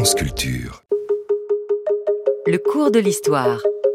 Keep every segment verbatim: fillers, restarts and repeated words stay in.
France Culture. Le cours de l'histoire.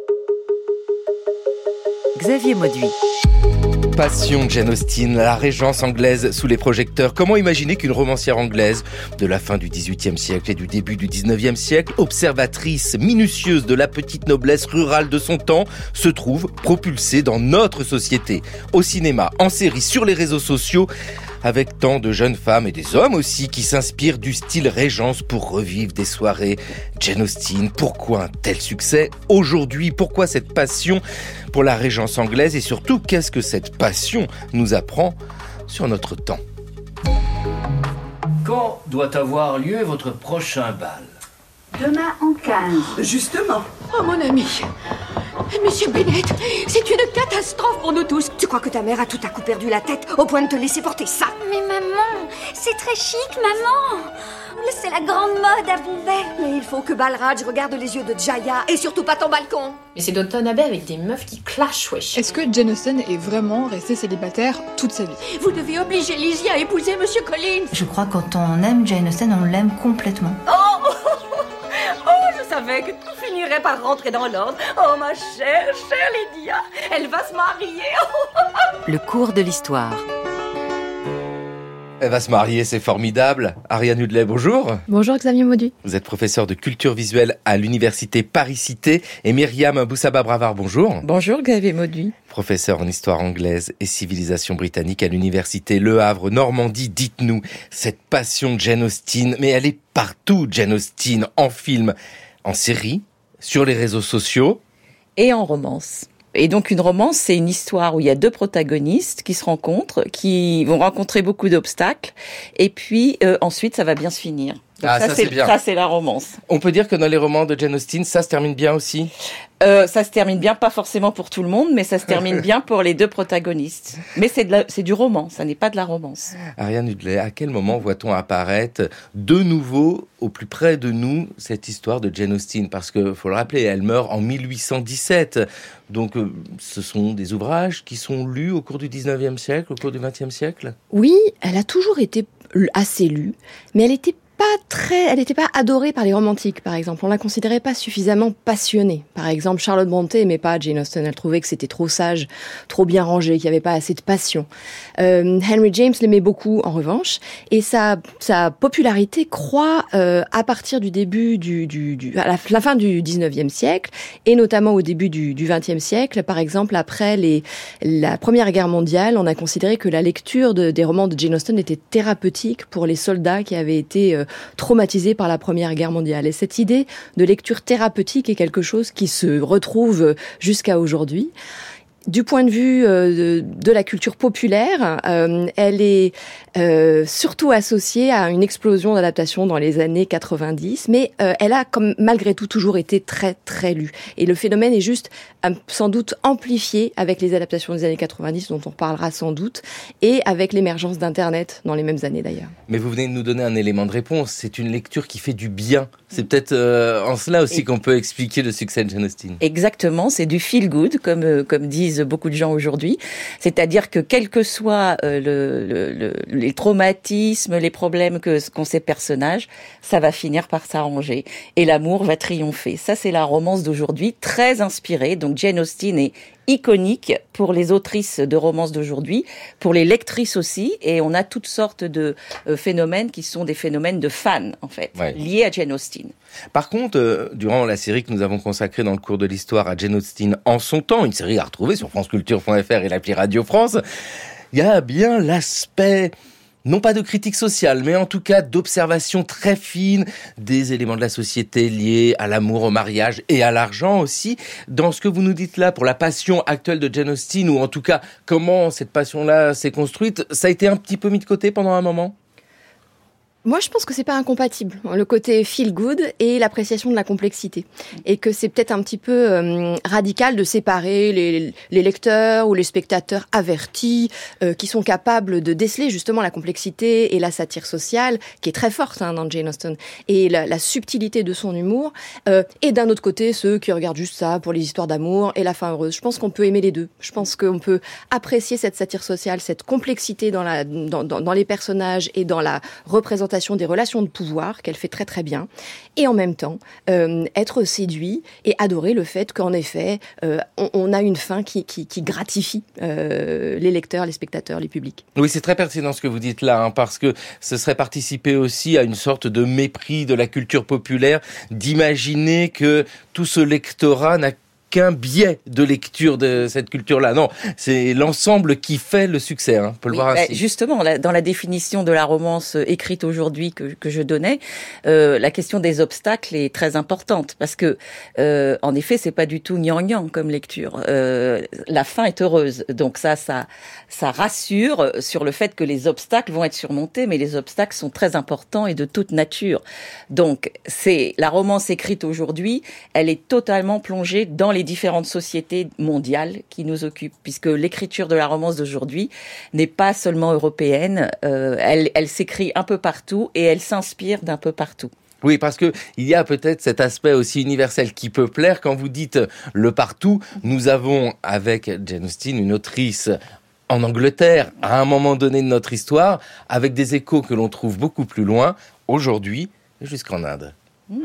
Xavier Mauduit. Passion de Jane Austen, la régence anglaise sous les projecteurs. Comment imaginer qu'une romancière anglaise de la fin du dix-huitième siècle et du début du dix-neuvième siècle, observatrice minutieuse de la petite noblesse rurale de son temps, se trouve propulsée dans notre société, au cinéma, en série, sur les réseaux sociaux, avec tant de jeunes femmes et des hommes aussi qui s'inspirent du style régence pour revivre des soirées. Jane Austen, pourquoi un tel succès aujourd'hui? Pourquoi cette passion pour la régence anglaise? Et surtout, qu'est-ce que cette passion nous apprend sur notre temps? Quand doit avoir lieu votre prochain bal? Demain en quinze. Justement. Oh mon ami, Monsieur Bennet, c'est une catastrophe pour nous tous. Tu crois que ta mère a tout à coup perdu la tête au point de te laisser porter ça? Mais maman, c'est très chic, maman. C'est la grande mode à Bombay. Mais il faut que Balraj regarde les yeux de Jaya et surtout pas ton balcon. Mais c'est Downton Abbey avec des meufs qui clashent, wesh. Est-ce que Jane Austen est vraiment restée célibataire toute sa vie? Vous devez obliger Lizzie à épouser Monsieur Collins. Je crois que quand on aime Jane Austen, on l'aime complètement. Oh Oh, je savais que tout finirait par rentrer dans l'ordre. Oh, ma chère, chère Lydia, elle va se marier. Le cours de l'histoire. Elle va se marier, c'est formidable. Ariane Hudley, bonjour. Bonjour Xavier Mauduit. Vous êtes professeur de culture visuelle à l'université Paris-Cité. Et Myriam Boussaba-Bravard, bonjour. Bonjour Xavier Mauduit. Professeur en histoire anglaise et civilisation britannique à l'université Le Havre, Normandie. Dites-nous, cette passion de Jane Austen, mais elle est partout, Jane Austen, en film, en série, sur les réseaux sociaux. Et en romance. Et donc une romance, c'est une histoire où il y a deux protagonistes qui se rencontrent, qui vont rencontrer beaucoup d'obstacles, et puis euh, ensuite ça va bien se finir. Donc ah, ça, ça c'est, c'est bien. Ça, c'est la romance. On peut dire que dans les romans de Jane Austen, ça se termine bien aussi? euh, Ça se termine bien, pas forcément pour tout le monde, mais ça se termine bien pour les deux protagonistes. Mais c'est, de la, c'est du roman, ça n'est pas de la romance. Ariane Hudley, à quel moment voit-on apparaître de nouveau, au plus près de nous, cette histoire de Jane Austen? Parce que, faut le rappeler, elle meurt en mille huit cent dix-sept. Donc, euh, ce sont des ouvrages qui sont lus au cours du dix-neuvième siècle, au cours du vingtième siècle? Oui, elle a toujours été assez lue, mais elle était pas très, elle n'était pas adorée par les romantiques, par exemple. On la considérait pas suffisamment passionnée. Par exemple, Charlotte Brontë aimait pas Jane Austen. Elle trouvait que c'était trop sage, trop bien rangé, qu'il y avait pas assez de passion. Euh, Henry James l'aimait beaucoup, en revanche, et sa sa popularité croît euh, à partir du début du du, du à la, la fin du dix-neuvième siècle, et notamment au début du du vingtième siècle. Par exemple, après les la Première Guerre mondiale, on a considéré que la lecture de, des romans de Jane Austen était thérapeutique pour les soldats qui avaient été euh, traumatisés par la Première Guerre mondiale. Et cette idée de lecture thérapeutique est quelque chose qui se retrouve jusqu'à aujourd'hui. Du point de vue euh, de, de la culture populaire, euh, elle est euh, surtout associée à une explosion d'adaptation dans les années quatre-vingt-dix, mais euh, elle a comme malgré tout toujours été très très lue. Et le phénomène est juste euh, sans doute amplifié avec les adaptations des années quatre-vingt-dix, dont on parlera sans doute, et avec l'émergence d'Internet dans les mêmes années d'ailleurs. Mais vous venez de nous donner un élément de réponse, c'est une lecture qui fait du bien. C'est peut-être euh, en cela aussi et qu'on peut expliquer le succès de Jane Austen. Exactement, c'est du feel good, comme, euh, comme disent beaucoup de gens aujourd'hui. C'est-à-dire que quels que soient euh, le, le, le, les traumatismes, les problèmes que, qu'ont ces personnages, ça va finir par s'arranger. Et l'amour va triompher. Ça, c'est la romance d'aujourd'hui, très inspirée. Donc Jane Austen est iconique pour les autrices de romances d'aujourd'hui, pour les lectrices aussi, et on a toutes sortes de euh, phénomènes qui sont des phénomènes de fans, en fait, ouais. liés à Jane Austen. Par contre, euh, durant la série que nous avons consacrée dans le cours de l'histoire à Jane Austen en son temps, une série à retrouver sur franceculture point f r et l'appli Radio France, il y a bien l'aspect non pas de critique sociale, mais en tout cas d'observation très fine des éléments de la société liés à l'amour, au mariage et à l'argent aussi. Dans ce que vous nous dites là, pour la passion actuelle de Jane Austen, ou en tout cas comment cette passion-là s'est construite, ça a été un petit peu mis de côté pendant un moment ? Moi, je pense que c'est pas incompatible, le côté feel good et l'appréciation de la complexité. Et que c'est peut-être un petit peu euh, radical de séparer les, les lecteurs ou les spectateurs avertis euh, qui sont capables de déceler justement la complexité et la satire sociale, qui est très forte hein, dans Jane Austen, et la, la subtilité de son humour. Euh, et d'un autre côté, ceux qui regardent juste ça pour les histoires d'amour et la fin heureuse. Je pense qu'on peut aimer les deux. Je pense qu'on peut apprécier cette satire sociale, cette complexité dans, la, dans, dans, dans les personnages et dans la représentation représentation des relations de pouvoir qu'elle fait très très bien, et en même temps euh, être séduit et adorer le fait qu'en effet euh, on, on a une fin qui, qui, qui gratifie euh, les lecteurs, les spectateurs, les publics. Oui, c'est très pertinent ce que vous dites là, hein, parce que ce serait participer aussi à une sorte de mépris de la culture populaire, d'imaginer que tout ce lectorat n'a qu'un biais de lecture de cette culture-là. Non, c'est l'ensemble qui fait le succès, hein, on peut le oui, voir ainsi. Justement, dans la définition de la romance écrite aujourd'hui que, que je donnais, euh, la question des obstacles est très importante, parce que, euh, en effet, c'est pas du tout gnangnan comme lecture. Euh, la fin est heureuse, donc ça, ça, ça rassure sur le fait que les obstacles vont être surmontés, mais les obstacles sont très importants et de toute nature. Donc, c'est la romance écrite aujourd'hui, elle est totalement plongée dans les différentes sociétés mondiales qui nous occupent, puisque l'écriture de la romance d'aujourd'hui n'est pas seulement européenne, euh, elle, elle s'écrit un peu partout et elle s'inspire d'un peu partout. Oui, parce que il y a peut-être cet aspect aussi universel qui peut plaire. Quand vous dites le partout, nous avons avec Jane Austen une autrice en Angleterre, à un moment donné de notre histoire, avec des échos que l'on trouve beaucoup plus loin, aujourd'hui, jusqu'en Inde. Mmh.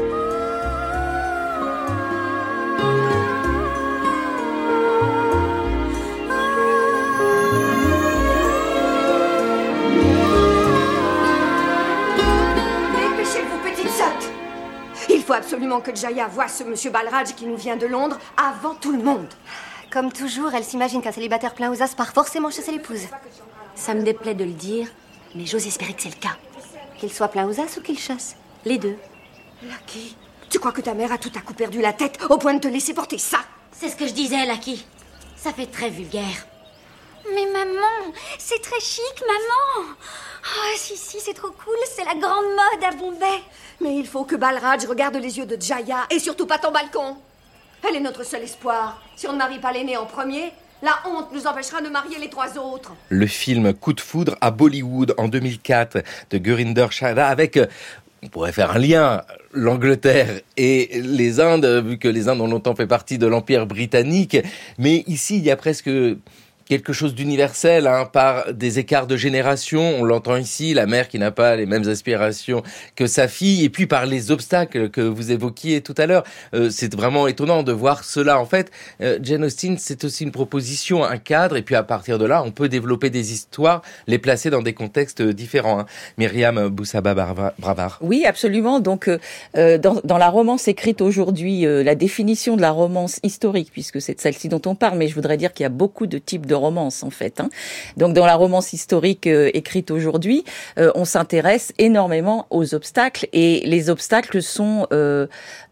Il faut absolument que Jaya voie ce monsieur Balraj qui nous vient de Londres avant tout le monde. Comme toujours, elle s'imagine qu'un célibataire plein aux as part forcément chasser l'épouse. Ça me déplaît de le dire, mais j'ose espérer que c'est le cas. Qu'il soit plein aux as ou qu'il chasse. Les deux. Lucky, tu crois que ta mère a tout à coup perdu la tête au point de te laisser porter ça? C'est ce que je disais, Lucky. Ça fait très vulgaire. Mais maman, c'est très chic, maman. Ah, oh, si, si, c'est trop cool. C'est la grande mode à Bombay. Mais il faut que Balraj regarde les yeux de Jaya et surtout pas ton balcon. Elle est notre seul espoir. Si on ne marie pas l'aîné en premier, la honte nous empêchera de marier les trois autres. Le film Coup de foudre à Bollywood en deux mille quatre de Gurinder Chadha avec... On pourrait faire un lien, l'Angleterre et les Indes, vu que les Indes ont longtemps fait partie de l'Empire britannique. Mais ici, il y a presque quelque chose d'universel, hein, par des écarts de génération. On l'entend ici, la mère qui n'a pas les mêmes aspirations que sa fille. Et puis par les obstacles que vous évoquiez tout à l'heure. Euh, c'est vraiment étonnant de voir cela. En fait, euh, Jane Austen, c'est aussi une proposition, un cadre. Et puis à partir de là, on peut développer des histoires, les placer dans des contextes différents. Hein. Myriam Boussaba-Bravard. Oui, absolument. Donc, euh, dans, dans la romance écrite aujourd'hui, euh, la définition de la romance historique, puisque c'est de celle-ci dont on parle, mais je voudrais dire qu'il y a beaucoup de types de romance en fait. Hein. Donc dans la romance historique euh, écrite aujourd'hui, euh, on s'intéresse énormément aux obstacles et les obstacles sont euh,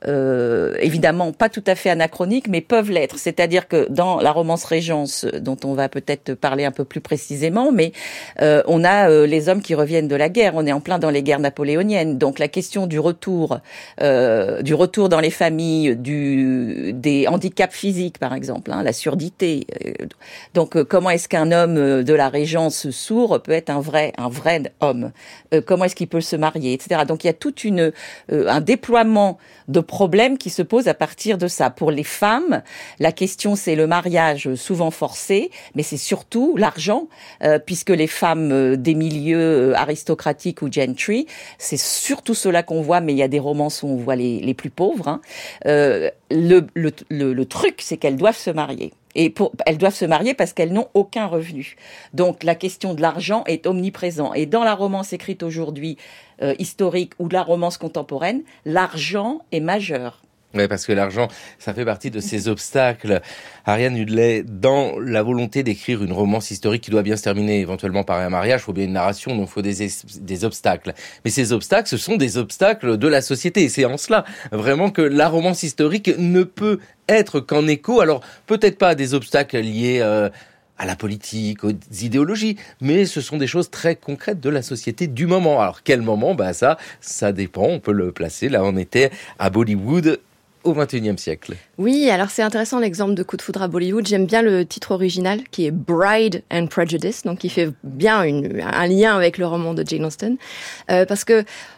euh, évidemment pas tout à fait anachroniques mais peuvent l'être. C'est-à-dire que dans la romance Régence dont on va peut-être parler un peu plus précisément, mais euh, on a euh, les hommes qui reviennent de la guerre. On est en plein dans les guerres napoléoniennes. Donc la question du retour, euh, du retour dans les familles, du des handicaps physiques par exemple, hein, la surdité. Euh, donc comment est-ce qu'un homme de la Régence sourd peut être un vrai, un vrai homme? euh, Comment est-ce qu'il peut se marier, et cetera. Donc il y a tout une, euh, un déploiement de problèmes qui se posent à partir de ça. Pour les femmes, la question c'est le mariage souvent forcé, mais c'est surtout l'argent, euh, puisque les femmes des milieux aristocratiques ou gentry, c'est surtout cela qu'on voit, mais il y a des romances où on voit les, les plus pauvres. Hein. Euh, le, le, le, le truc, c'est qu'elles doivent se marier. Et pour, elles doivent se marier parce qu'elles n'ont aucun revenu. Donc la question de l'argent est omniprésente. Et dans la romance écrite aujourd'hui, euh, historique ou la romance contemporaine, l'argent est majeur. Oui, parce que l'argent, ça fait partie de ces obstacles. Ariane Hudley, dans la volonté d'écrire une romance historique qui doit bien se terminer éventuellement par un mariage, il faut bien une narration, donc il faut des, des obstacles. Mais ces obstacles, ce sont des obstacles de la société. Et c'est en cela, vraiment, que la romance historique ne peut être qu'en écho. Alors, peut-être pas des obstacles liés... Euh, à la politique, aux idéologies, mais ce sont des choses très concrètes de la société du moment. Alors, quel moment? Bah ça, ça dépend, on peut le placer. Là, on était à Bollywood au vingt et unième siècle. Oui, alors c'est intéressant l'exemple de Coup de foudre à Bollywood. J'aime bien le titre original qui est Bride and Prejudice, donc qui fait bien une, un lien avec le roman de Jane Austen, euh, parce que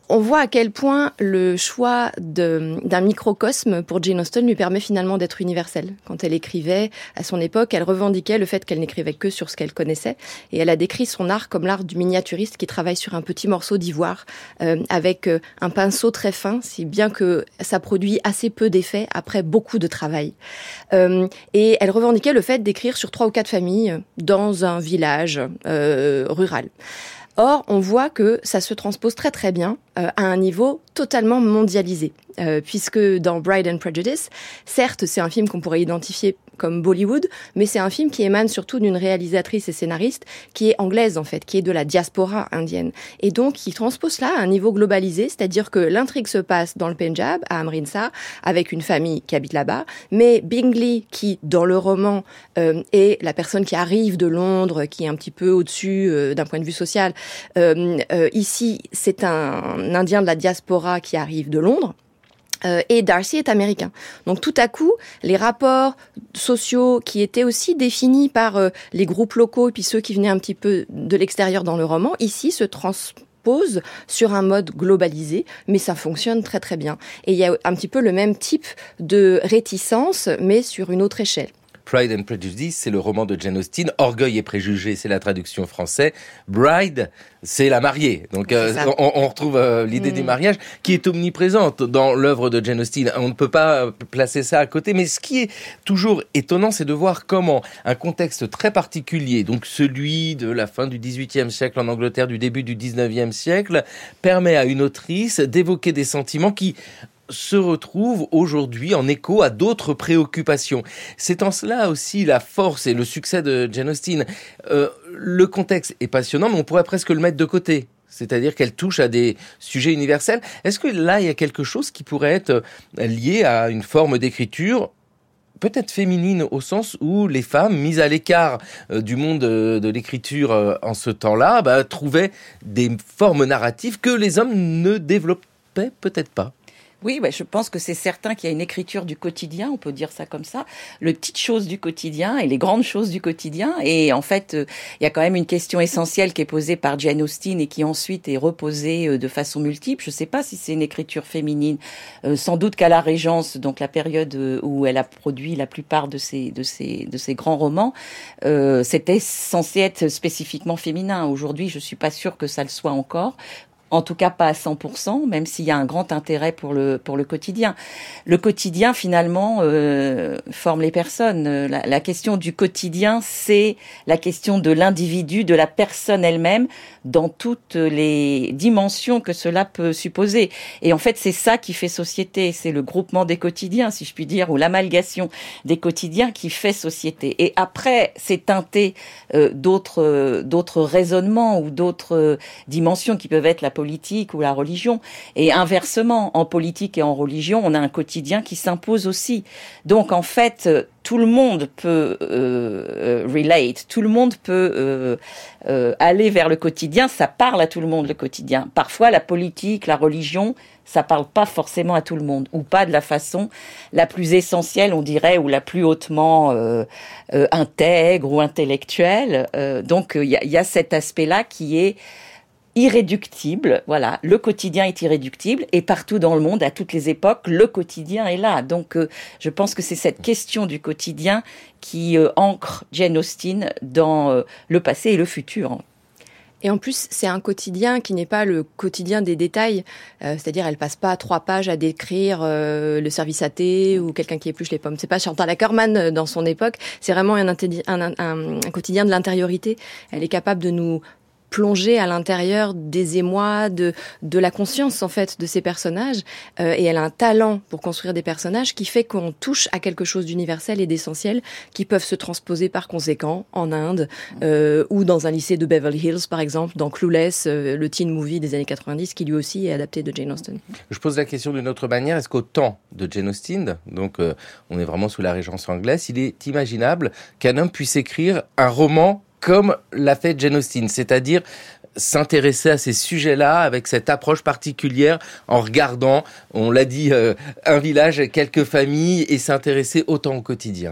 on voit à quel point le choix de, d'un microcosme pour Jane Austen lui permet finalement d'être universel. Quand elle écrivait, à son époque, elle revendiquait le fait qu'elle n'écrivait que sur ce qu'elle connaissait. Et elle a décrit son art comme l'art du miniaturiste qui travaille sur un petit morceau d'ivoire euh, avec euh, un pinceau très fin, si bien que ça produit assez peu d'effets après beaucoup de travail. Euh, et elle revendiquait le fait d'écrire sur trois ou quatre familles dans un village euh, rural. Or, on voit que ça se transpose très très bien euh, à un niveau totalement mondialisé. Euh, puisque dans Bride and Prejudice, certes, c'est un film qu'on pourrait identifier comme Bollywood, mais c'est un film qui émane surtout d'une réalisatrice et scénariste qui est anglaise, en fait, qui est de la diaspora indienne. Et donc, qui transpose cela à un niveau globalisé, c'est-à-dire que l'intrigue se passe dans le Pendjab, à Amritsar, avec une famille qui habite là-bas, mais Bingley, qui, dans le roman, euh, est la personne qui arrive de Londres, qui est un petit peu au-dessus euh, d'un point de vue social, euh, euh, ici, c'est un Indien de la diaspora qui arrive de Londres. Euh, et Darcy est américain. Donc tout à coup, les rapports sociaux qui étaient aussi définis par euh, les groupes locaux et puis ceux qui venaient un petit peu de l'extérieur dans le roman, ici se transposent sur un mode globalisé, mais ça fonctionne très très bien. Et il y a un petit peu le même type de réticence, mais sur une autre échelle. Pride and Prejudice, c'est le roman de Jane Austen. Orgueil et préjugés, c'est la traduction française. Bride, c'est la mariée. Donc euh, on, on retrouve euh, l'idée mmh. du mariage qui est omniprésente dans l'œuvre de Jane Austen. On ne peut pas placer ça à côté. Mais ce qui est toujours étonnant, c'est de voir comment un contexte très particulier, donc celui de la fin du dix-huitième siècle en Angleterre, du début du dix-neuvième siècle, permet à une autrice d'évoquer des sentiments qui se retrouve aujourd'hui en écho à d'autres préoccupations. C'est en cela aussi la force et le succès de Jane Austen. Euh, le contexte est passionnant, mais on pourrait presque le mettre de côté. C'est-à-dire qu'elle touche à des sujets universels. Est-ce que là, il y a quelque chose qui pourrait être lié à une forme d'écriture peut-être féminine, au sens où les femmes, mises à l'écart euh, du monde euh, de l'écriture euh, en ce temps-là, bah, trouvaient des formes narratives que les hommes ne développaient peut-être pas? Oui, bah, je pense que c'est certain qu'il y a une écriture du quotidien, on peut dire ça comme ça, les petites choses du quotidien et les grandes choses du quotidien. Et en fait, euh, il y a quand même une question essentielle qui est posée par Jane Austen et qui ensuite est reposée euh, de façon multiple. Je ne sais pas si c'est une écriture féminine, euh, sans doute qu'à la Régence, donc la période euh, où elle a produit la plupart de ses, de ses, de ses grands romans, euh, c'était censé être spécifiquement féminin. Aujourd'hui, je ne suis pas sûre que ça le soit encore. En tout cas, pas à cent pour cent, même s'il y a un grand intérêt pour le pour le quotidien. Le quotidien, finalement, euh, forme les personnes. La, la question du quotidien, c'est la question de l'individu, de la personne elle-même, dans toutes les dimensions que cela peut supposer. Et en fait, c'est ça qui fait société. C'est le groupement des quotidiens, si je puis dire, ou l'amalgation des quotidiens qui fait société. Et après, c'est teinté euh, d'autres euh, d'autres raisonnements ou d'autres euh, dimensions qui peuvent être la politique ou la religion. Et inversement, en politique et en religion, on a un quotidien qui s'impose aussi. Donc en fait, tout le monde peut euh, relate, tout le monde peut euh, euh, aller vers le quotidien, ça parle à tout le monde le quotidien. Parfois la politique, la religion, ça parle pas forcément à tout le monde, ou pas de la façon la plus essentielle, on dirait, ou la plus hautement euh, euh, intègre ou intellectuelle. Euh, donc il y a, y a cet aspect-là qui est irréductible, voilà, le quotidien est irréductible et partout dans le monde, à toutes les époques, le quotidien est là. Donc, euh, je pense que c'est cette question du quotidien qui euh, ancre Jane Austen dans euh, le passé et le futur. Et en plus, c'est un quotidien qui n'est pas le quotidien des détails. Euh, c'est-à-dire, elle passe pas trois pages à décrire euh, le service à thé ou quelqu'un qui épluche les pommes. C'est pas Chantal Akerman dans son époque. C'est vraiment un, intelli- un, un, un, un quotidien de l'intériorité. Elle est capable de nous plongée à l'intérieur des émois, de, de la conscience en fait de ces personnages. Euh, et elle a un talent pour construire des personnages qui fait qu'on touche à quelque chose d'universel et d'essentiel qui peuvent se transposer par conséquent en Inde euh, ou dans un lycée de Beverly Hills par exemple, dans Clueless, euh, le teen movie des années quatre-vingt-dix qui lui aussi est adapté de Jane Austen. Je pose la question d'une autre manière. Est-ce qu'au temps de Jane Austen, donc euh, on est vraiment sous la régence anglaise, il est imaginable qu'un homme puisse écrire un roman comme l'a fait Jane Austen, c'est-à-dire s'intéresser à ces sujets-là avec cette approche particulière en regardant, on l'a dit, euh, un village, quelques familles et s'intéresser autant au quotidien?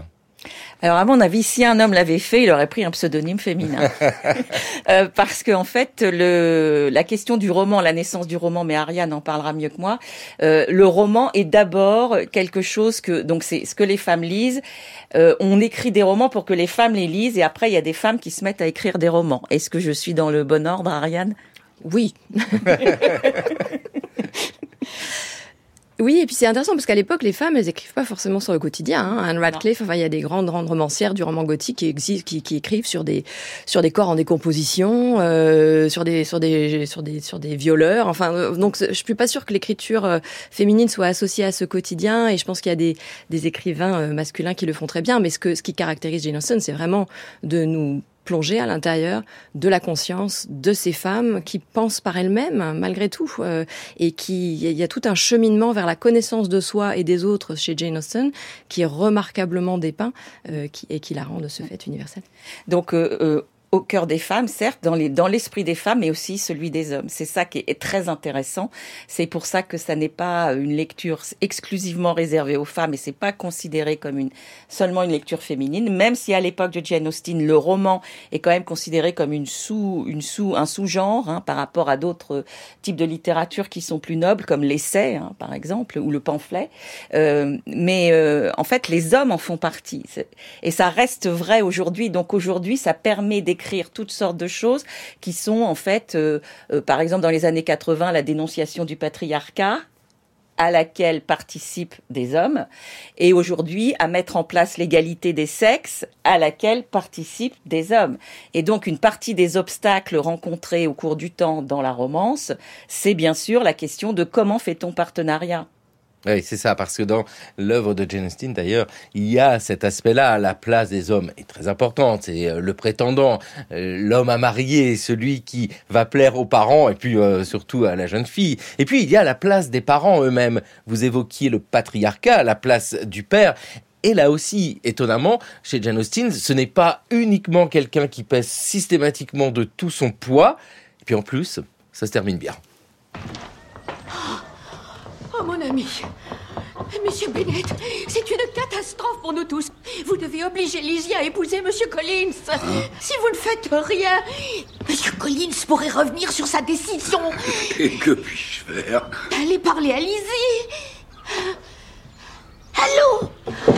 Alors, à mon avis, si un homme l'avait fait, il aurait pris un pseudonyme féminin. euh, parce que, en fait, le, la question du roman, la naissance du roman, mais Ariane en parlera mieux que moi, euh, le roman est d'abord quelque chose que, donc c'est ce que les femmes lisent. Euh, on écrit des romans pour que les femmes les lisent, et après, il y a des femmes qui se mettent à écrire des romans. Est-ce que je suis dans le bon ordre, Ariane? Oui. Oui, et puis c'est intéressant parce qu'à l'époque, les femmes, elles écrivent pas forcément sur le quotidien. Hein. Anne Radcliffe, enfin, il y a des grandes, grandes romancières du roman gothique qui existent, qui, qui écrivent sur des, sur des corps en décomposition, euh, sur des, sur des, sur des, sur des violeurs. Enfin, euh, donc, je suis pas sûre que l'écriture euh, féminine soit associée à ce quotidien. Et je pense qu'il y a des, des écrivains euh, masculins qui le font très bien. Mais ce que, ce qui caractérise Jane Austen, c'est vraiment de nous plonger à l'intérieur de la conscience de ces femmes qui pensent par elles-mêmes, malgré tout, euh, et qui, il y a tout un cheminement vers la connaissance de soi et des autres chez Jane Austen qui est remarquablement dépeint euh, qui, et qui la rend de ce fait universelle. Donc, euh, euh... au cœur des femmes, certes, dans, les, dans l'esprit des femmes, mais aussi celui des hommes. C'est ça qui est, est très intéressant. C'est pour ça que ça n'est pas une lecture exclusivement réservée aux femmes et c'est pas considéré comme une, seulement une lecture féminine, même si à l'époque de Jane Austen, le roman est quand même considéré comme une sous, une sous, un sous-genre hein, par rapport à d'autres types de littérature qui sont plus nobles, comme l'essai, hein, par exemple, ou le pamphlet. Euh, mais euh, en fait, les hommes en font partie. Et ça reste vrai aujourd'hui. Donc aujourd'hui, ça permet d'écrire toutes sortes de choses qui sont en fait, euh, euh, par exemple dans les années quatre-vingts, la dénonciation du patriarcat à laquelle participent des hommes, et aujourd'hui à mettre en place l'égalité des sexes à laquelle participent des hommes. Et donc une partie des obstacles rencontrés au cours du temps dans la romance, c'est bien sûr la question de comment fait-on partenariat. Oui, c'est ça, parce que dans l'œuvre de Jane Austen, d'ailleurs, il y a cet aspect-là, la place des hommes est très importante. C'est le prétendant, l'homme à marier, celui qui va plaire aux parents, et puis euh, surtout à la jeune fille. Et puis, il y a la place des parents eux-mêmes. Vous évoquiez le patriarcat, la place du père. Et là aussi, étonnamment, chez Jane Austen, ce n'est pas uniquement quelqu'un qui pèse systématiquement de tout son poids. Et puis en plus, ça se termine bien. Oh, mon ami, Monsieur Bennet, c'est une catastrophe pour nous tous. Vous devez obliger Lizzie à épouser Monsieur Collins. Hein? Si vous ne faites rien, Monsieur Collins pourrait revenir sur sa décision. Et que puis-je faire? Allez parler à Lizzie. Allô?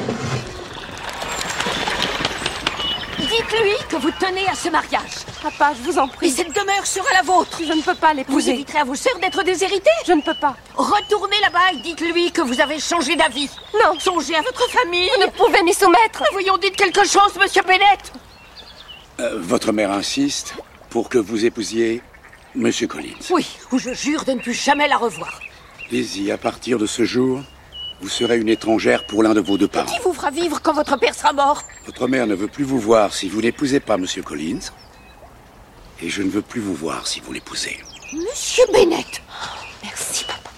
Dites-lui que vous tenez à ce mariage. Papa, je vous en prie. Et cette demeure sera la vôtre. Je ne peux pas l'épouser. Vous éviterez à vos sœurs d'être déshéritées. Je ne peux pas. Retournez là-bas et dites-lui que vous avez changé d'avis. Non. Songez à votre famille. Vous ne pouvez m'y soumettre. Mais voyons, dites quelque chose, Monsieur Bennet. Euh, votre mère insiste pour que vous épousiez Monsieur Collins. Oui, ou je jure de ne plus jamais la revoir. Lizzie, à partir de ce jour, vous serez une étrangère pour l'un de vos deux parents. Qui vous fera vivre quand votre père sera mort? Votre mère ne veut plus vous voir si vous n'épousez pas Monsieur Collins. Et je ne veux plus vous voir si vous l'épousez. Monsieur Bennet. Merci, papa.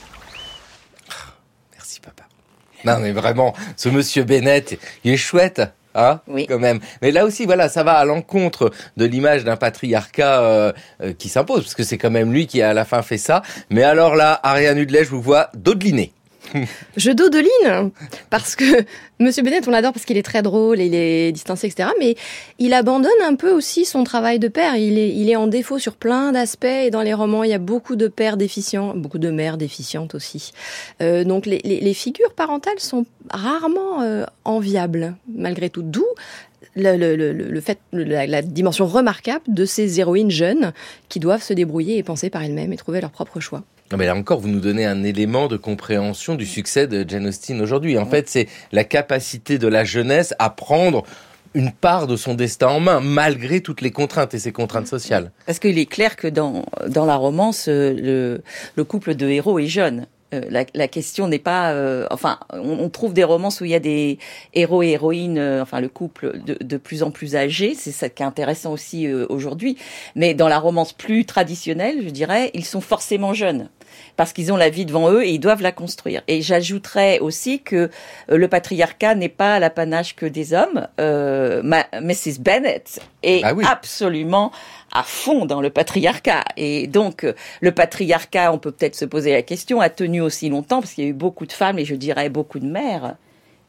Merci, papa. Non, mais vraiment, ce Monsieur Bennet, il est chouette. Hein, oui. Quand même. Mais là aussi, voilà, ça va à l'encontre de l'image d'un patriarcat euh, euh, qui s'impose, parce que c'est quand même lui qui à la fin fait ça. Mais alors là, Ariane Hudlet, je vous vois dodeliner. Je dodeline parce que Monsieur Bennet, on l'adore parce qu'il est très drôle, il est distancé, et cetera. Mais il abandonne un peu aussi son travail de père. Il est, il est en défaut sur plein d'aspects. Et dans les romans, il y a beaucoup de pères déficients, beaucoup de mères déficientes aussi. Euh, donc les, les, les figures parentales sont rarement euh, enviables, malgré tout. D'où Le, le, le, le fait, la, la dimension remarquable de ces héroïnes jeunes qui doivent se débrouiller et penser par elles-mêmes et trouver leur propre choix. Non mais là encore, vous nous donnez un élément de compréhension du succès de Jane Austen aujourd'hui. En fait, c'est la capacité de la jeunesse à prendre une part de son destin en main, malgré toutes les contraintes et ces contraintes sociales. Parce qu'il est clair que dans, dans la romance, le, le couple de héros est jeune. Euh, la, la question n'est pas... Euh, enfin, on, on trouve des romances où il y a des héros et héroïnes, euh, enfin le couple de, de plus en plus âgés, c'est ça qui est intéressant aussi euh, aujourd'hui. Mais dans la romance plus traditionnelle, je dirais, ils sont forcément jeunes. Parce qu'ils ont la vie devant eux et ils doivent la construire. Et j'ajouterais aussi que euh, le patriarcat n'est pas l'apanage que des hommes. Euh, ma, Missus Bennet est ah oui. absolument à fond dans le patriarcat. Et donc, euh, le patriarcat, on peut peut-être se poser la question, a tenu aussi longtemps, parce qu'il y a eu beaucoup de femmes, et je dirais beaucoup de mères,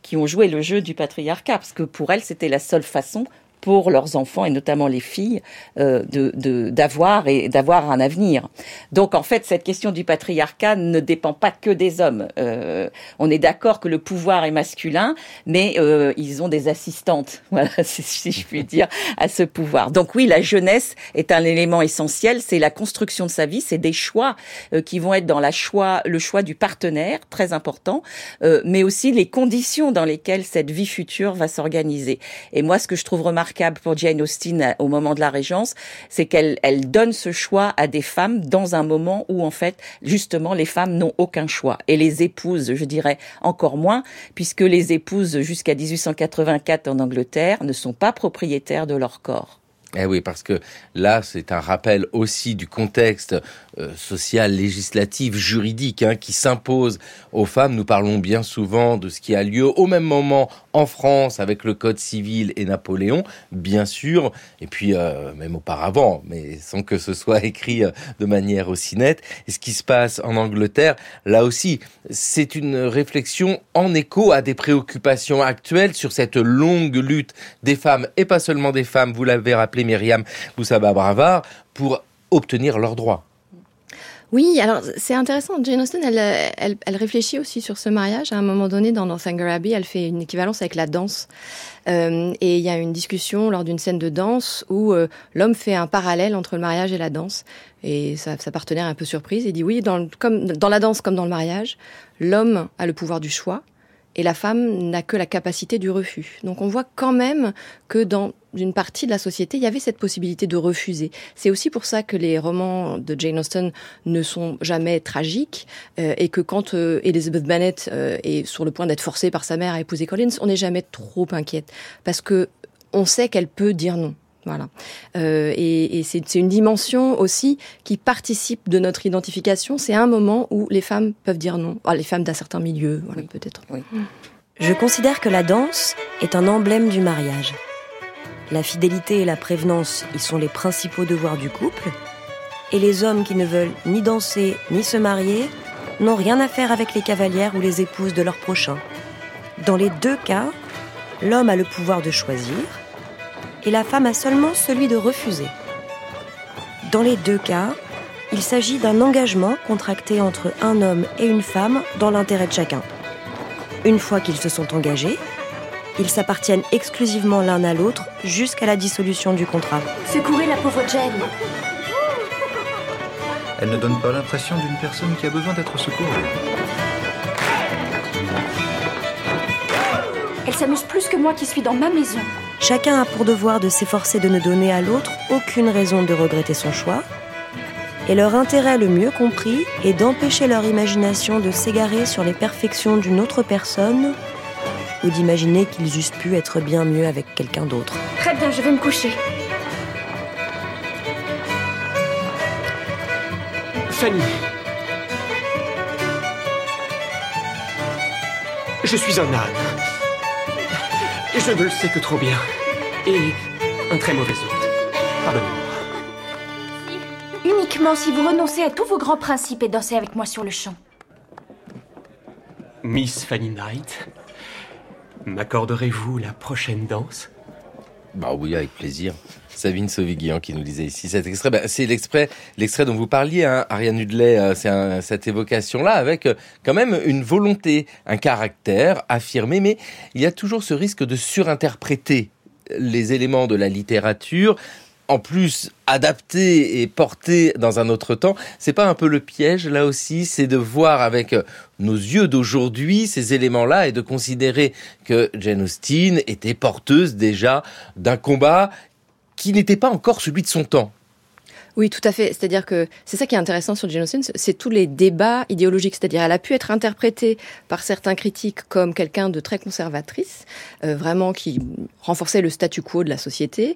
qui ont joué le jeu du patriarcat, parce que pour elles, c'était la seule façon pour leurs enfants, et notamment les filles, euh, de, de, d'avoir et d'avoir un avenir. Donc, en fait, cette question du patriarcat ne dépend pas que des hommes. Euh, on est d'accord que le pouvoir est masculin, mais euh, ils ont des assistantes, voilà, si je puis dire, à ce pouvoir. Donc oui, la jeunesse est un élément essentiel. C'est la construction de sa vie, c'est des choix euh, qui vont être dans la choix, le choix du partenaire, très important, euh, mais aussi les conditions dans lesquelles cette vie future va s'organiser. Et moi, ce que je trouve remarquable pour Jane Austen au moment de la Régence, c'est qu'elle elle donne ce choix à des femmes dans un moment où, en fait, justement, les femmes n'ont aucun choix. Et les épouses, je dirais, encore moins, puisque les épouses, jusqu'à dix-huit cent quatre-vingt-quatre en Angleterre, ne sont pas propriétaires de leur corps. Eh oui, parce que là, c'est un rappel aussi du contexte euh, social, législatif, juridique hein, qui s'impose aux femmes. Nous parlons bien souvent de ce qui a lieu au même moment en France avec le Code civil et Napoléon, bien sûr, et puis euh, même auparavant, mais sans que ce soit écrit euh, de manière aussi nette. Et ce qui se passe en Angleterre, là aussi, c'est une réflexion en écho à des préoccupations actuelles sur cette longue lutte des femmes, et pas seulement des femmes, vous l'avez rappelé, Myriam Boussaba-Bravard, pour obtenir leurs droits. Oui, alors c'est intéressant. Jane Austen, elle, elle, elle réfléchit aussi sur ce mariage. À un moment donné, dans Northanger Abbey, elle fait une équivalence avec la danse. Euh, et il y a une discussion lors d'une scène de danse où euh, l'homme fait un parallèle entre le mariage et la danse. Et sa, sa partenaire est un peu surprise et dit oui, dans, comme, dans la danse comme dans le mariage, l'homme a le pouvoir du choix et la femme n'a que la capacité du refus. Donc on voit quand même que dans une partie de la société, il y avait cette possibilité de refuser. C'est aussi pour ça que les romans de Jane Austen ne sont jamais tragiques euh, et que quand euh, Elizabeth Bennet euh, est sur le point d'être forcée par sa mère à épouser Collins, on n'est jamais trop inquiète parce que on sait qu'elle peut dire non. Voilà. Euh, et et c'est, c'est une dimension aussi qui participe de notre identification. C'est un moment où les femmes peuvent dire non. Ah, les femmes d'un certain milieu, voilà, oui. peut-être. Oui. Je considère que la danse est un emblème du mariage. La fidélité et la prévenance y sont les principaux devoirs du couple. Et les hommes qui ne veulent ni danser ni se marier n'ont rien à faire avec les cavalières ou les épouses de leur prochain. Dans les deux cas, l'homme a le pouvoir de choisir et la femme a seulement celui de refuser. Dans les deux cas, il s'agit d'un engagement contracté entre un homme et une femme dans l'intérêt de chacun. Une fois qu'ils se sont engagés, ils s'appartiennent exclusivement l'un à l'autre jusqu'à la dissolution du contrat. Secourez la pauvre Jane. Elle ne donne pas l'impression d'une personne qui a besoin d'être secourue. Elle s'amuse plus que moi qui suis dans ma maison. Chacun a pour devoir de s'efforcer de ne donner à l'autre aucune raison de regretter son choix. Et leur intérêt le mieux compris est d'empêcher leur imagination de s'égarer sur les perfections d'une autre personne ou d'imaginer qu'ils eussent pu être bien mieux avec quelqu'un d'autre. Très bien, je vais me coucher. Fanny. Je suis un âne. Et je ne le sais que trop bien. Et un très mauvais hôte. Pardonnez-moi. Uniquement si vous renoncez à tous vos grands principes et dansez avec moi sur le champ. Miss Fanny Knight, m'accorderez-vous la prochaine danse ? Bah oui, avec plaisir. Sabine Sauvy-Guillain qui nous disait ici cet extrait. Bah, c'est l'extrait, l'extrait dont vous parliez, hein, Ariane Hudley. Euh, c'est un, cette évocation-là avec euh, quand même une volonté, un caractère affirmé, mais il y a toujours ce risque de surinterpréter les éléments de la littérature, en plus adaptés et portés dans un autre temps. C'est pas un peu le piège là aussi, c'est de voir avec nos yeux d'aujourd'hui ces éléments-là et de considérer que Jane Austen était porteuse déjà d'un combat qui n'était pas encore celui de son temps. Oui, tout à fait. C'est-à-dire que c'est ça qui est intéressant sur Jane Austen, c'est tous les débats idéologiques. C'est-à-dire elle a pu être interprétée par certains critiques comme quelqu'un de très conservatrice, euh, vraiment qui renforçait le statu quo de la société,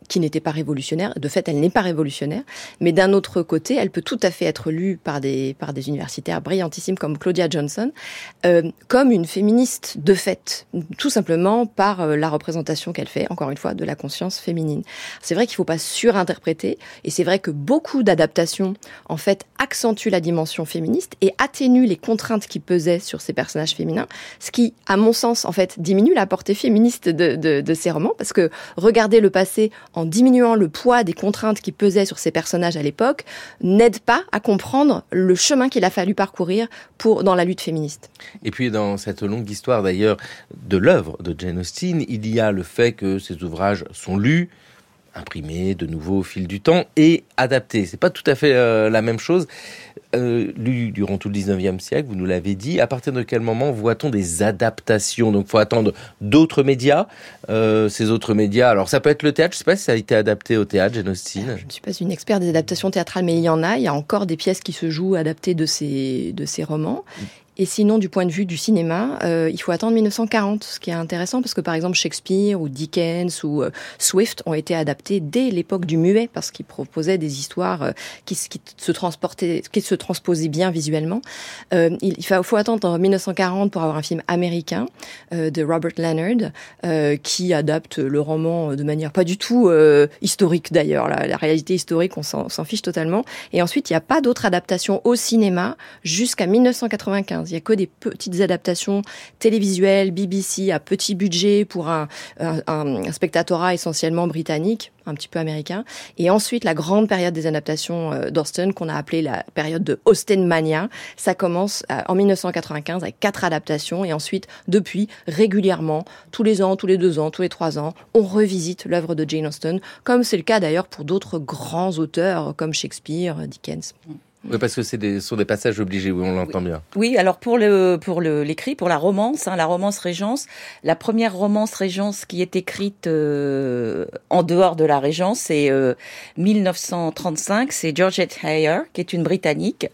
qui n'était pas révolutionnaire. De fait, elle n'est pas révolutionnaire. Mais d'un autre côté, elle peut tout à fait être lue par des, par des universitaires brillantissimes comme Claudia Johnson, euh, comme une féministe de fait. Tout simplement par euh, la représentation qu'elle fait, encore une fois, de la conscience féminine. C'est vrai qu'il ne faut pas surinterpréter. Et c'est vrai que beaucoup d'adaptations, en fait, accentuent la dimension féministe et atténuent les contraintes qui pesaient sur ces personnages féminins. Ce qui, à mon sens, en fait, diminue la portée féministe de, de, de ces romans. Parce que regarder le passé en diminuant le poids des contraintes qui pesaient sur ces personnages à l'époque, n'aide pas à comprendre le chemin qu'il a fallu parcourir pour, dans la lutte féministe. Et puis dans cette longue histoire d'ailleurs de l'œuvre de Jane Austen, il y a le fait que ces ouvrages sont lus, imprimés de nouveau au fil du temps et adaptés. C'est pas tout à fait euh, la même chose. Euh, lu durant tout le dix-neuvième siècle, vous nous l'avez dit. À partir de quel moment voit-on des adaptations? Donc, il faut attendre d'autres médias. Euh, ces autres médias, alors ça peut être le théâtre. Je ne sais pas si ça a été adapté au théâtre, Jane Austen. Je ne suis pas une experte des adaptations théâtrales, mais il y en a. Il y a encore des pièces qui se jouent adaptées de ces, de ces romans. Et sinon, du point de vue du cinéma, euh, il faut attendre mille neuf cent quarante, ce qui est intéressant parce que par exemple Shakespeare ou Dickens ou euh, Swift ont été adaptés dès l'époque du muet parce qu'ils proposaient des histoires euh, qui, qui se transportaient, qui se transposaient bien visuellement. Euh, il, il faut, faut attendre mille neuf cent quarante pour avoir un film américain euh, de Robert Leonard euh, qui adapte le roman de manière pas du tout euh, historique d'ailleurs. La, la réalité historique, on s'en, s'en fiche totalement. Et ensuite, il n'y a pas d'autres adaptations au cinéma jusqu'à mille neuf cent quatre-vingt-quinze. Il n'y a que des petites adaptations télévisuelles, B B C, à petit budget pour un, un, un spectatorat essentiellement britannique, un petit peu américain. Et ensuite, la grande période des adaptations euh, d'Austen, qu'on a appelée la période de Austenmania, ça commence euh, en mille neuf cent quatre-vingt-quinze avec quatre adaptations. Et ensuite, depuis, régulièrement, tous les ans, tous les deux ans, tous les trois ans, on revisite l'œuvre de Jane Austen, comme c'est le cas d'ailleurs pour d'autres grands auteurs comme Shakespeare, Dickens. Oui, parce que c'est des, ce sont des passages obligés, oui, on l'entend bien. Oui, alors pour le pour le l'écrit, pour la romance, hein, la romance Régence, la première romance Régence qui est écrite euh, en dehors de la Régence, c'est euh, mille neuf cent trente-cinq, c'est Georgette Heyer, qui est une Britannique,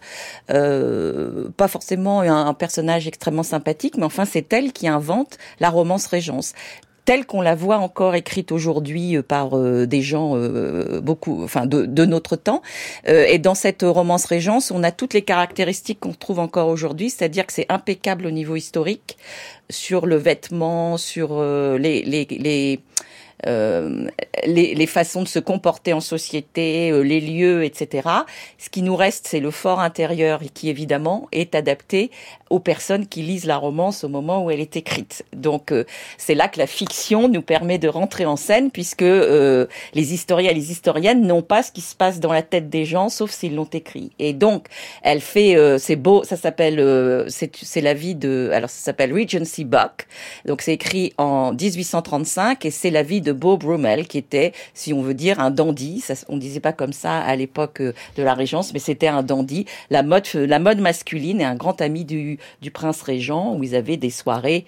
euh, pas forcément un, un personnage extrêmement sympathique, mais enfin c'est elle qui invente la romance Régence, telle qu'on la voit encore écrite aujourd'hui par euh, des gens euh, beaucoup, enfin de, de notre temps. Euh, et dans cette romance Régence, on a toutes les caractéristiques qu'on trouve encore aujourd'hui, c'est-à-dire que c'est impeccable au niveau historique, sur le vêtement, sur euh, les les les Euh, les, les façons de se comporter en société, euh, les lieux, et cetera. Ce qui nous reste, c'est le fort intérieur qui, évidemment, est adapté aux personnes qui lisent la romance au moment où elle est écrite. Donc, euh, c'est là que la fiction nous permet de rentrer en scène, puisque euh, les historiens et les historiennes n'ont pas ce qui se passe dans la tête des gens, sauf s'ils l'ont écrit. Et donc, elle fait, euh, c'est beau, ça s'appelle, euh, c'est, c'est la vie de, alors ça s'appelle Regency Buck. Donc, c'est écrit en dix-huit cent trente-cinq et c'est la vie de de Beau Brummel, qui était, si on veut dire, un dandy. Ça, on disait pas comme ça à l'époque de la Régence, mais c'était un dandy. La mode, la mode masculine est un grand ami du, du prince régent, où ils avaient des soirées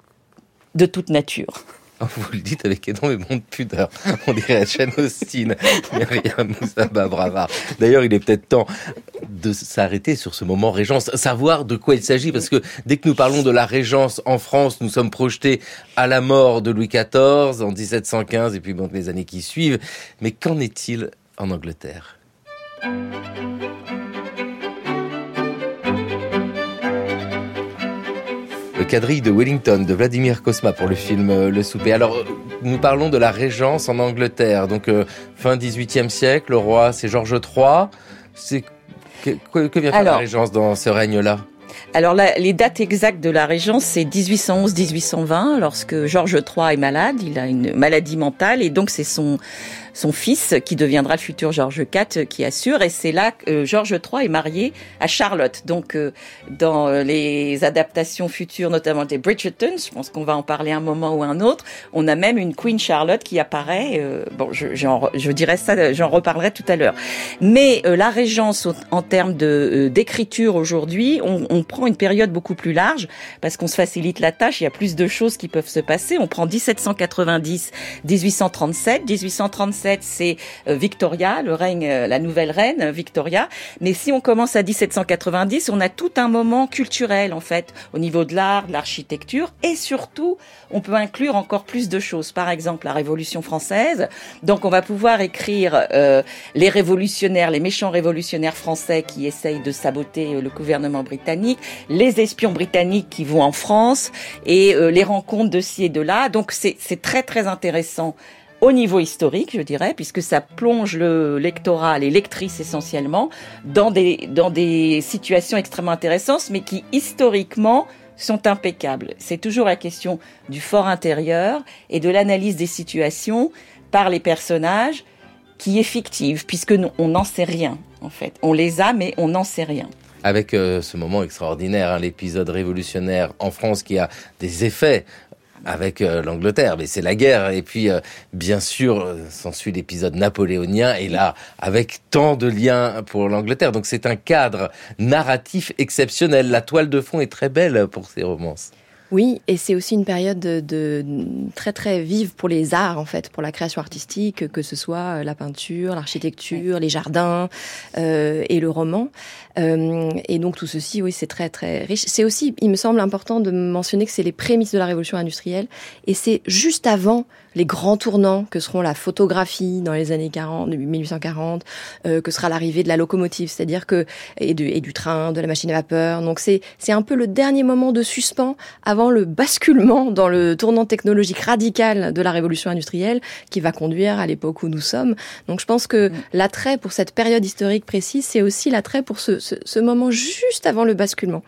de toute nature. Vous le dites avec énormément de pudeur. On dirait Jane Austen, Myriam Moussaba Bravard. D'ailleurs, il est peut-être temps de s'arrêter sur ce moment Régence, savoir de quoi il s'agit, parce que dès que nous parlons de la Régence en France, nous sommes projetés à la mort de Louis quatorze en dix-sept cent quinze et puis bon, les années qui suivent. Mais qu'en est-il en Angleterre ? Le quadrille de Wellington de Vladimir Cosma pour le film Le Souper. Alors, nous parlons de la Régence en Angleterre. Donc, euh, fin dix-huitième siècle, le roi, c'est Georges trois. C'est... Que, que vient faire Alors, la Régence dans ce règne-là ? Alors, la, les dates exactes de la Régence, c'est dix-huit cent onze dix-huit cent vingt, lorsque Georges trois est malade. Il a une maladie mentale et donc c'est son... son fils, qui deviendra le futur Georges quatre, qui assure. Et c'est là que euh, Georges trois est marié à Charlotte. Donc, euh, dans euh, les adaptations futures, notamment des Bridgerton, je pense qu'on va en parler un moment ou un autre, on a même une Queen Charlotte qui apparaît. Euh, bon, je, j'en, je dirais ça, j'en reparlerai tout à l'heure. Mais euh, la Régence, en termes de, euh, d'écriture aujourd'hui, on, on prend une période beaucoup plus large, parce qu'on se facilite la tâche, il y a plus de choses qui peuvent se passer. On prend dix-sept cent quatre-vingt-dix, dix-huit cent trente-sept. dix-huit cent trente-sept, c'est Victoria, le règne, la nouvelle reine Victoria. Mais si on commence à dix-sept cent quatre-vingt-dix, on a tout un moment culturel, en fait, au niveau de l'art, de l'architecture, et surtout, on peut inclure encore plus de choses. Par exemple, la Révolution française. Donc, on va pouvoir écrire euh, les révolutionnaires, les méchants révolutionnaires français qui essayent de saboter le gouvernement britannique, les espions britanniques qui vont en France, et euh, les rencontres de ci et de là. Donc, c'est, c'est très, très intéressant au niveau historique, je dirais, puisque ça plonge le lectorat, les lectrices essentiellement, dans des, dans des situations extrêmement intéressantes, mais qui, historiquement, sont impeccables. C'est toujours la question du fort intérieur et de l'analyse des situations par les personnages qui est fictive, puisque nous, on n'en sait rien, en fait. On les a, mais on n'en sait rien. Avec euh, ce moment extraordinaire, hein, l'épisode révolutionnaire en France qui a des effets avec euh, l'Angleterre, mais c'est la guerre. Et puis, euh, bien sûr, euh, s'ensuit l'épisode napoléonien, et là, avec tant de liens pour l'Angleterre. Donc, c'est un cadre narratif exceptionnel. La toile de fond est très belle pour ces romances. Oui, et c'est aussi une période de, de très très vive pour les arts, en fait, pour la création artistique, que ce soit la peinture, l'architecture, les jardins euh, et le roman. Euh, et donc tout ceci, oui, c'est très très riche. C'est aussi, il me semble important de mentionner que c'est les prémices de la révolution industrielle, et c'est juste avant les grands tournants que seront la photographie dans les années quarante, mille huit cent quarante, euh, que sera l'arrivée de la locomotive, c'est-à-dire que et du, et du train, de la machine à vapeur. Donc c'est c'est un peu le dernier moment de suspens avant le basculement dans le tournant technologique radical de la révolution industrielle qui va conduire à l'époque où nous sommes. Donc je pense que l'attrait pour cette période historique précise, c'est aussi l'attrait pour ce, ce, ce moment juste avant le basculement.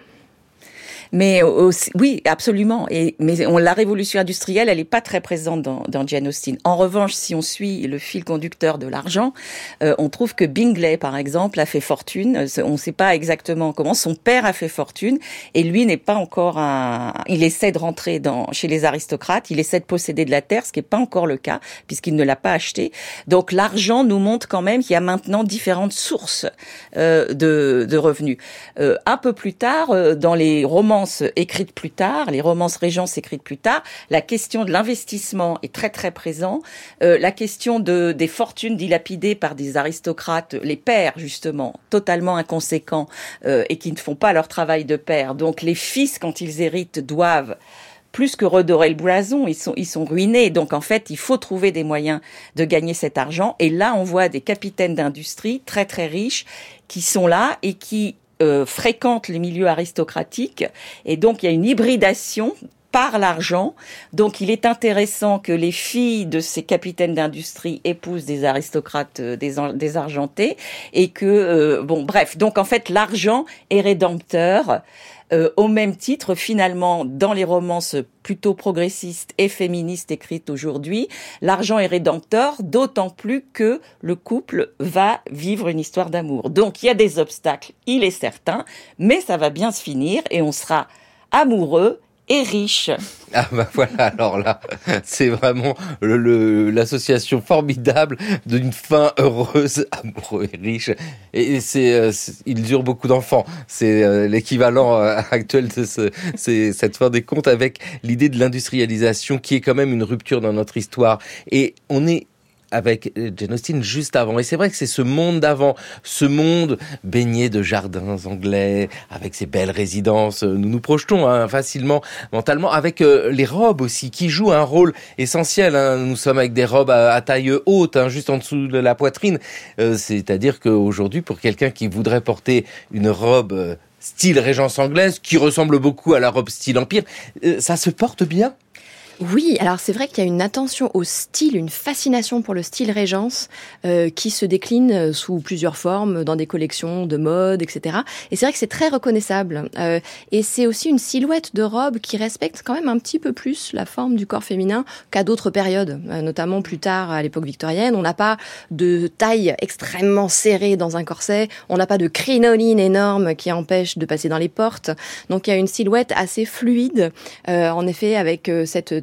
Mais aussi, oui, absolument. Et mais on, la révolution industrielle, elle n'est pas très présente dans, dans Jane Austen. En revanche, si on suit le fil conducteur de l'argent, euh, on trouve que Bingley, par exemple, a fait fortune. On ne sait pas exactement comment. Son père a fait fortune, et lui n'est pas encore un. Il essaie de rentrer dans chez les aristocrates. Il essaie de posséder de la terre, ce qui n'est pas encore le cas puisqu'il ne l'a pas acheté. Donc l'argent nous montre quand même qu'il y a maintenant différentes sources euh, de, de revenus. Euh, un peu plus tard, euh, dans les romans écrites plus tard, les romances Régence écrites plus tard, la question de l'investissement est très très présent. Euh, la question de des fortunes dilapidées par des aristocrates, les pères justement, totalement inconséquents euh, et qui ne font pas leur travail de père. Donc les fils, quand ils héritent, doivent plus que redorer le blason, ils sont, ils sont ruinés. Donc, en fait, il faut trouver des moyens de gagner cet argent. Et là, on voit des capitaines d'industrie très, très riches qui sont là et qui Euh, fréquentent les milieux aristocratiques, et donc il y a une hybridation par l'argent. Donc il est intéressant que les filles de ces capitaines d'industrie épousent des aristocrates euh, désargentés, et que euh, bon bref, donc en fait l'argent est rédempteur. Euh, au même titre, finalement, dans les romances plutôt progressistes et féministes écrites aujourd'hui, l'argent est rédempteur, d'autant plus que le couple va vivre une histoire d'amour. Donc, il y a des obstacles, il est certain, mais ça va bien se finir et on sera amoureux et riche. Ah bah voilà, alors là, c'est vraiment le, le, l'association formidable d'une fin heureuse, amoureux et riche. Et c'est, euh, c'est ils eurent beaucoup d'enfants. C'est euh, l'équivalent euh, actuel de ce, c'est, cette fin des contes, avec l'idée de l'industrialisation qui est quand même une rupture dans notre histoire. Et on est avec Jane Austen juste avant. Et c'est vrai que c'est ce monde d'avant, ce monde baigné de jardins anglais, avec ses belles résidences. Nous nous projetons hein, facilement, mentalement, avec euh, les robes aussi, qui jouent un rôle essentiel. Hein. Nous sommes avec des robes à, à taille haute, hein, juste en dessous de la poitrine. Euh, c'est-à-dire qu'aujourd'hui, pour quelqu'un qui voudrait porter une robe euh, style Régence anglaise, qui ressemble beaucoup à la robe style Empire, euh, ça se porte bien ? Oui, alors c'est vrai qu'il y a une attention au style, une fascination pour le style Régence euh, qui se décline sous plusieurs formes dans des collections de mode, et cetera. Et c'est vrai que c'est très reconnaissable. Euh, et c'est aussi une silhouette de robe qui respecte quand même un petit peu plus la forme du corps féminin qu'à d'autres périodes, euh, notamment plus tard à l'époque victorienne. On n'a pas de taille extrêmement serrée dans un corset, on n'a pas de crinoline énorme qui empêche de passer dans les portes. Donc il y a une silhouette assez fluide, euh, en effet, avec euh, cette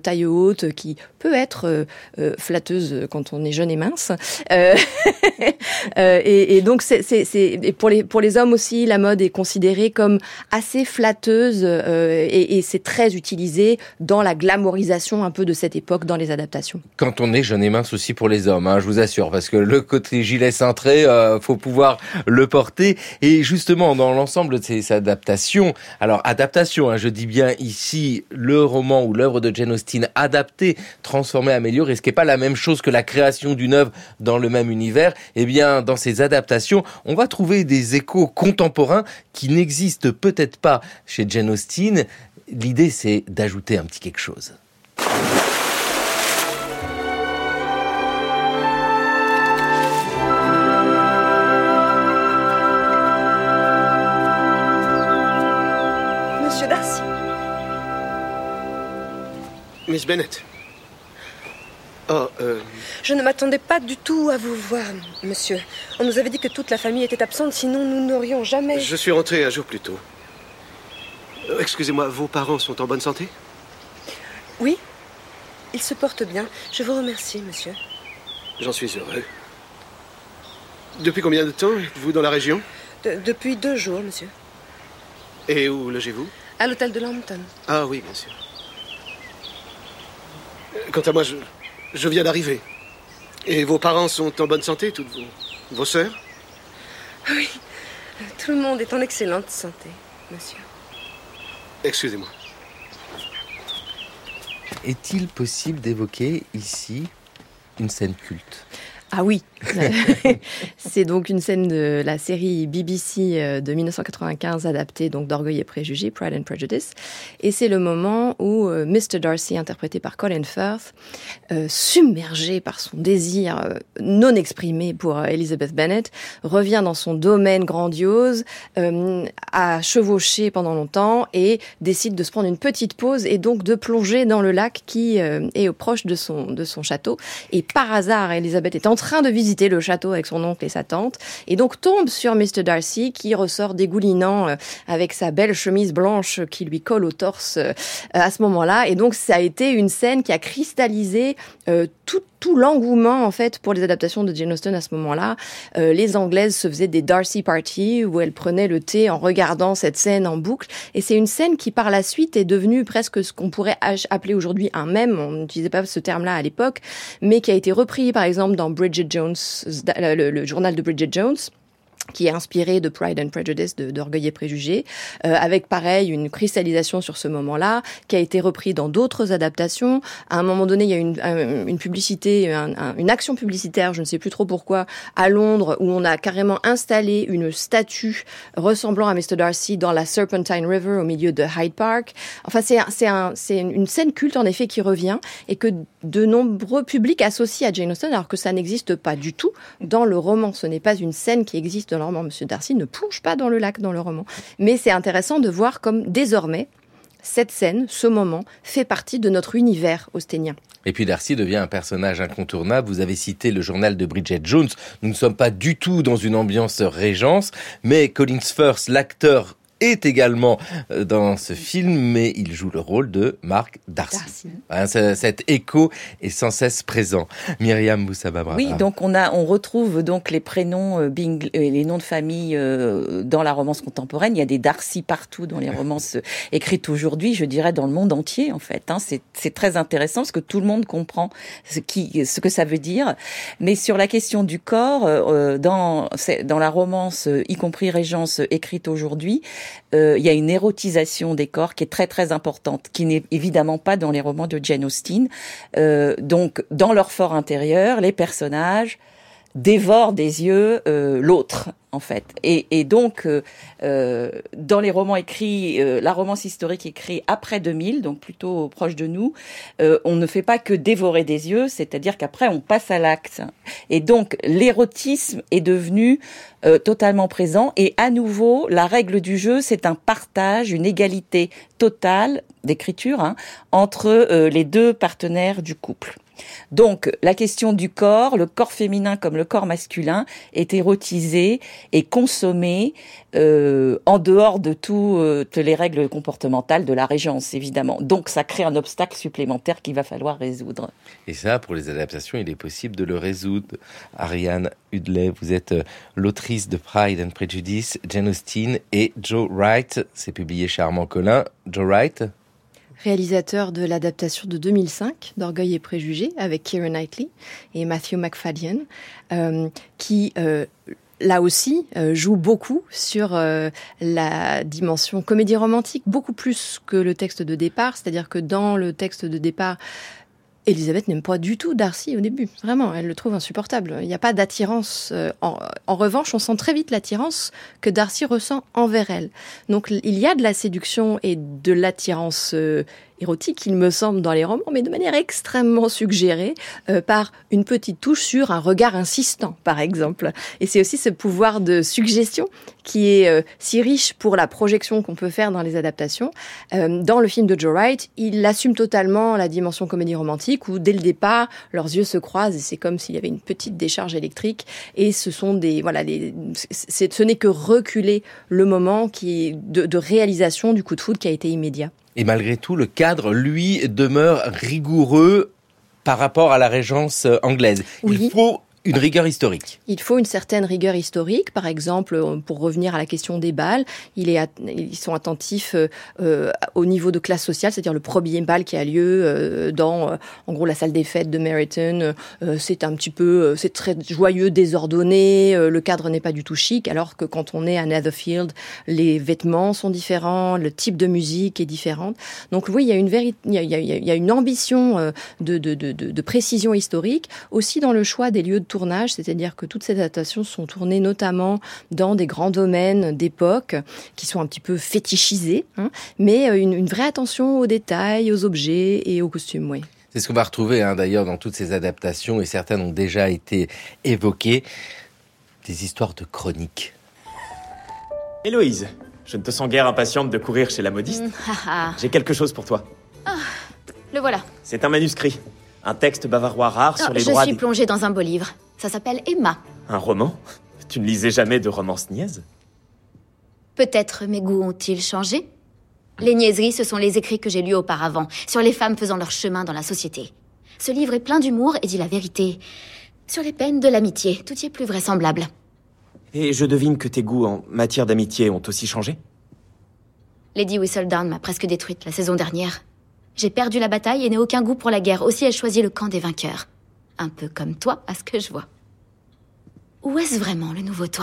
taille haute qui peut être euh, euh, flatteuse quand on est jeune et mince. Euh, euh, et, et donc, c'est, c'est, c'est, et pour les pour les hommes aussi, la mode est considérée comme assez flatteuse euh, et, et c'est très utilisé dans la glamourisation un peu de cette époque dans les adaptations. Quand on est jeune et mince aussi pour les hommes, hein, je vous assure, parce que le côté gilet cintré, euh, faut pouvoir le porter. Et justement, dans l'ensemble de ces adaptations, alors adaptation, hein, je dis bien ici le roman ou l'œuvre de Jane Austen adaptée, transformée, améliorée, ce qui n'est pas la même chose que la création d'une œuvre dans le même univers. Eh bien, dans ces adaptations, on va trouver des échos contemporains qui n'existent peut-être pas chez Jane Austen. L'idée, c'est d'ajouter un petit quelque chose. Monsieur Darcy. Miss Bennet. Oh, euh... Je ne m'attendais pas du tout à vous voir, monsieur. On nous avait dit que toute la famille était absente, sinon nous n'aurions jamais... Je suis rentré un jour plus tôt. Euh, excusez-moi, vos parents sont en bonne santé ? Oui, ils se portent bien. Je vous remercie, monsieur. J'en suis heureux. Depuis combien de temps êtes-vous dans la région ? de, Depuis deux jours, monsieur. Et où logez-vous ? À l'hôtel de Lambton. Ah oui, bien sûr. Quant à moi, je, je viens d'arriver. Et vos parents sont en bonne santé, toutes vos, vos sœurs ? Oui, tout le monde est en excellente santé, monsieur. Excusez-moi. Est-il possible d'évoquer ici une scène culte ? Ah oui, c'est donc une scène de la série B B C de dix-neuf cent quatre-vingt-quinze adaptée donc d'Orgueil et Préjugés, Pride and Prejudice, et c'est le moment où euh, mister Darcy, interprété par Colin Firth, euh, submergé par son désir euh, non exprimé pour euh, Elizabeth Bennet, revient dans son domaine grandiose, euh, a chevauché pendant longtemps et décide de se prendre une petite pause et donc de plonger dans le lac qui euh, est proche de son de son château. Et par hasard, Elizabeth est en train de visiter le château avec son oncle et sa tante, et donc tombe sur mister Darcy qui ressort dégoulinant euh, avec sa belle chemise blanche qui lui colle au torse euh, à ce moment-là. Et donc ça a été une scène qui a cristallisé euh, tout tout l'engouement en fait pour les adaptations de Jane Austen à ce moment-là. Euh, les Anglaises se faisaient des Darcy Party où elles prenaient le thé en regardant cette scène en boucle, et c'est une scène qui par la suite est devenue presque ce qu'on pourrait appeler aujourd'hui un mème. On n'utilisait pas ce terme-là à l'époque, mais qui a été repris par exemple dans Bridget Jones, le, le journal de Bridget Jones, qui est inspiré de Pride and Prejudice, de, d'Orgueil et Préjugés, euh, avec pareil une cristallisation sur ce moment-là, qui a été repris dans d'autres adaptations. À un moment donné, il y a une, un, une publicité, un, un, une action publicitaire, je ne sais plus trop pourquoi, à Londres, où on a carrément installé une statue ressemblant à mister Darcy dans la Serpentine River, au milieu de Hyde Park. Enfin, c'est, c'est, un, c'est une scène culte, en effet, qui revient, et que de nombreux publics associent à Jane Austen, alors que ça n'existe pas du tout dans le roman. Ce n'est pas une scène qui existe dans le roman. Monsieur Darcy ne plonge pas dans le lac dans le roman. Mais c'est intéressant de voir comme désormais, cette scène, ce moment, fait partie de notre univers austenien. Et puis Darcy devient un personnage incontournable. Vous avez cité le journal de Bridget Jones. Nous ne sommes pas du tout dans une ambiance Régence, mais Colin Firth, l'acteur, est également dans ce film, mais il joue le rôle de Mark Darcy. Darcy. Hein, cet écho est sans cesse présent. Myriam Boussaba-Brava. Oui, donc on a, on retrouve donc les prénoms, euh, Bing, euh, les noms de famille euh, dans la romance contemporaine. Il y a des Darcy partout dans les romances écrites aujourd'hui, je dirais dans le monde entier en fait. Hein, c'est, c'est très intéressant parce que tout le monde comprend ce qui, ce que ça veut dire. Mais sur la question du corps, euh, dans, dans la romance, y compris Régence écrite aujourd'hui, Euh, il y a une érotisation des corps qui est très très importante, qui n'est évidemment pas dans les romans de Jane Austen. Euh, donc, dans leur fort intérieur, les personnages dévorent des yeux euh, l'autre, en fait. Et, et donc, euh, euh, dans les romans écrits, euh, la romance historique écrite après deux mille, donc plutôt proche de nous, euh, on ne fait pas que dévorer des yeux, c'est-à-dire qu'après, on passe à l'acte. Et donc, l'érotisme est devenu euh, totalement présent. Et à nouveau, la règle du jeu, c'est un partage, une égalité totale d'écriture hein, entre euh, les deux partenaires du couple. Donc, la question du corps, le corps féminin comme le corps masculin, est érotisé et consommé euh, en dehors de tout, euh, toutes les règles comportementales de la régence, évidemment. Donc, ça crée un obstacle supplémentaire qu'il va falloir résoudre. Et ça, pour les adaptations, il est possible de le résoudre. Ariane Hudley, vous êtes l'autrice de Pride and Prejudice, Jane Austen et Joe Wright. C'est publié chez Armand Collin. Joe Wright, réalisateur de l'adaptation de deux mille cinq d'Orgueil et Préjugés avec Keira Knightley et Matthew Macfadyen, euh, qui euh, là aussi euh, joue beaucoup sur euh, la dimension comédie romantique, beaucoup plus que le texte de départ, c'est-à-dire que dans le texte de départ, Elisabeth n'aime pas du tout Darcy au début. Vraiment, elle le trouve insupportable. Il n'y a pas d'attirance. En, en revanche, on sent très vite l'attirance que Darcy ressent envers elle. Donc, il y a de la séduction et de l'attirance euh, érotique, il me semble, dans les romans, mais de manière extrêmement suggérée euh, par une petite touche sur un regard insistant, par exemple. Et c'est aussi ce pouvoir de suggestion qui est euh, si riche pour la projection qu'on peut faire dans les adaptations. Euh, dans le film de Joe Wright, il assume totalement la dimension comédie romantique où, dès le départ, leurs yeux se croisent et c'est comme s'il y avait une petite décharge électrique. Et ce sont des, voilà, les, c'est, ce n'est que reculer le moment qui est de, de réalisation du coup de foudre qui a été immédiat. Et malgré tout, le cadre, lui, demeure rigoureux par rapport à la régence anglaise. Oui. Il faut une rigueur historique. Il faut une certaine rigueur historique. Par exemple, pour revenir à la question des bals, il est, ils sont attentifs euh, au niveau de classe sociale, c'est-à-dire le premier bal qui a lieu euh, dans, euh, en gros, la salle des fêtes de Meryton. Euh, c'est un petit peu, euh, c'est très joyeux, désordonné. Euh, le cadre n'est pas du tout chic, alors que quand on est à Netherfield, les vêtements sont différents, le type de musique est différent. Donc oui, il y a une véri- il y a, il y a, il y a une ambition euh, de, de, de, de, de précision historique, aussi dans le choix des lieux de tournage, c'est-à-dire que toutes ces adaptations sont tournées notamment dans des grands domaines d'époque qui sont un petit peu fétichisés, hein, mais une, une vraie attention aux détails, aux objets et aux costumes, oui. C'est ce qu'on va retrouver hein, d'ailleurs dans toutes ces adaptations, et certaines ont déjà été évoquées, des histoires de chroniques. Héloïse, je ne te sens guère impatiente de courir chez la modiste. Mmh, ah, ah. J'ai quelque chose pour toi. Ah, le voilà. C'est un manuscrit, un texte bavarois rare sur oh, les je droits... Je suis des... plongée dans un beau livre. Ça s'appelle Emma. Un roman ? Tu ne lisais jamais de romances niaises ? Peut-être mes goûts ont-ils changé ? Les niaiseries, ce sont les écrits que j'ai lus auparavant, sur les femmes faisant leur chemin dans la société. Ce livre est plein d'humour et dit la vérité. Sur les peines de l'amitié, tout y est plus vraisemblable. Et je devine que tes goûts en matière d'amitié ont aussi changé ? Lady Whistledown m'a presque détruite la saison dernière. J'ai perdu la bataille et n'ai aucun goût pour la guerre. Aussi ai-je choisi le camp des vainqueurs. Un peu comme toi, à ce que je vois. Où est-ce vraiment le nouveau toi ?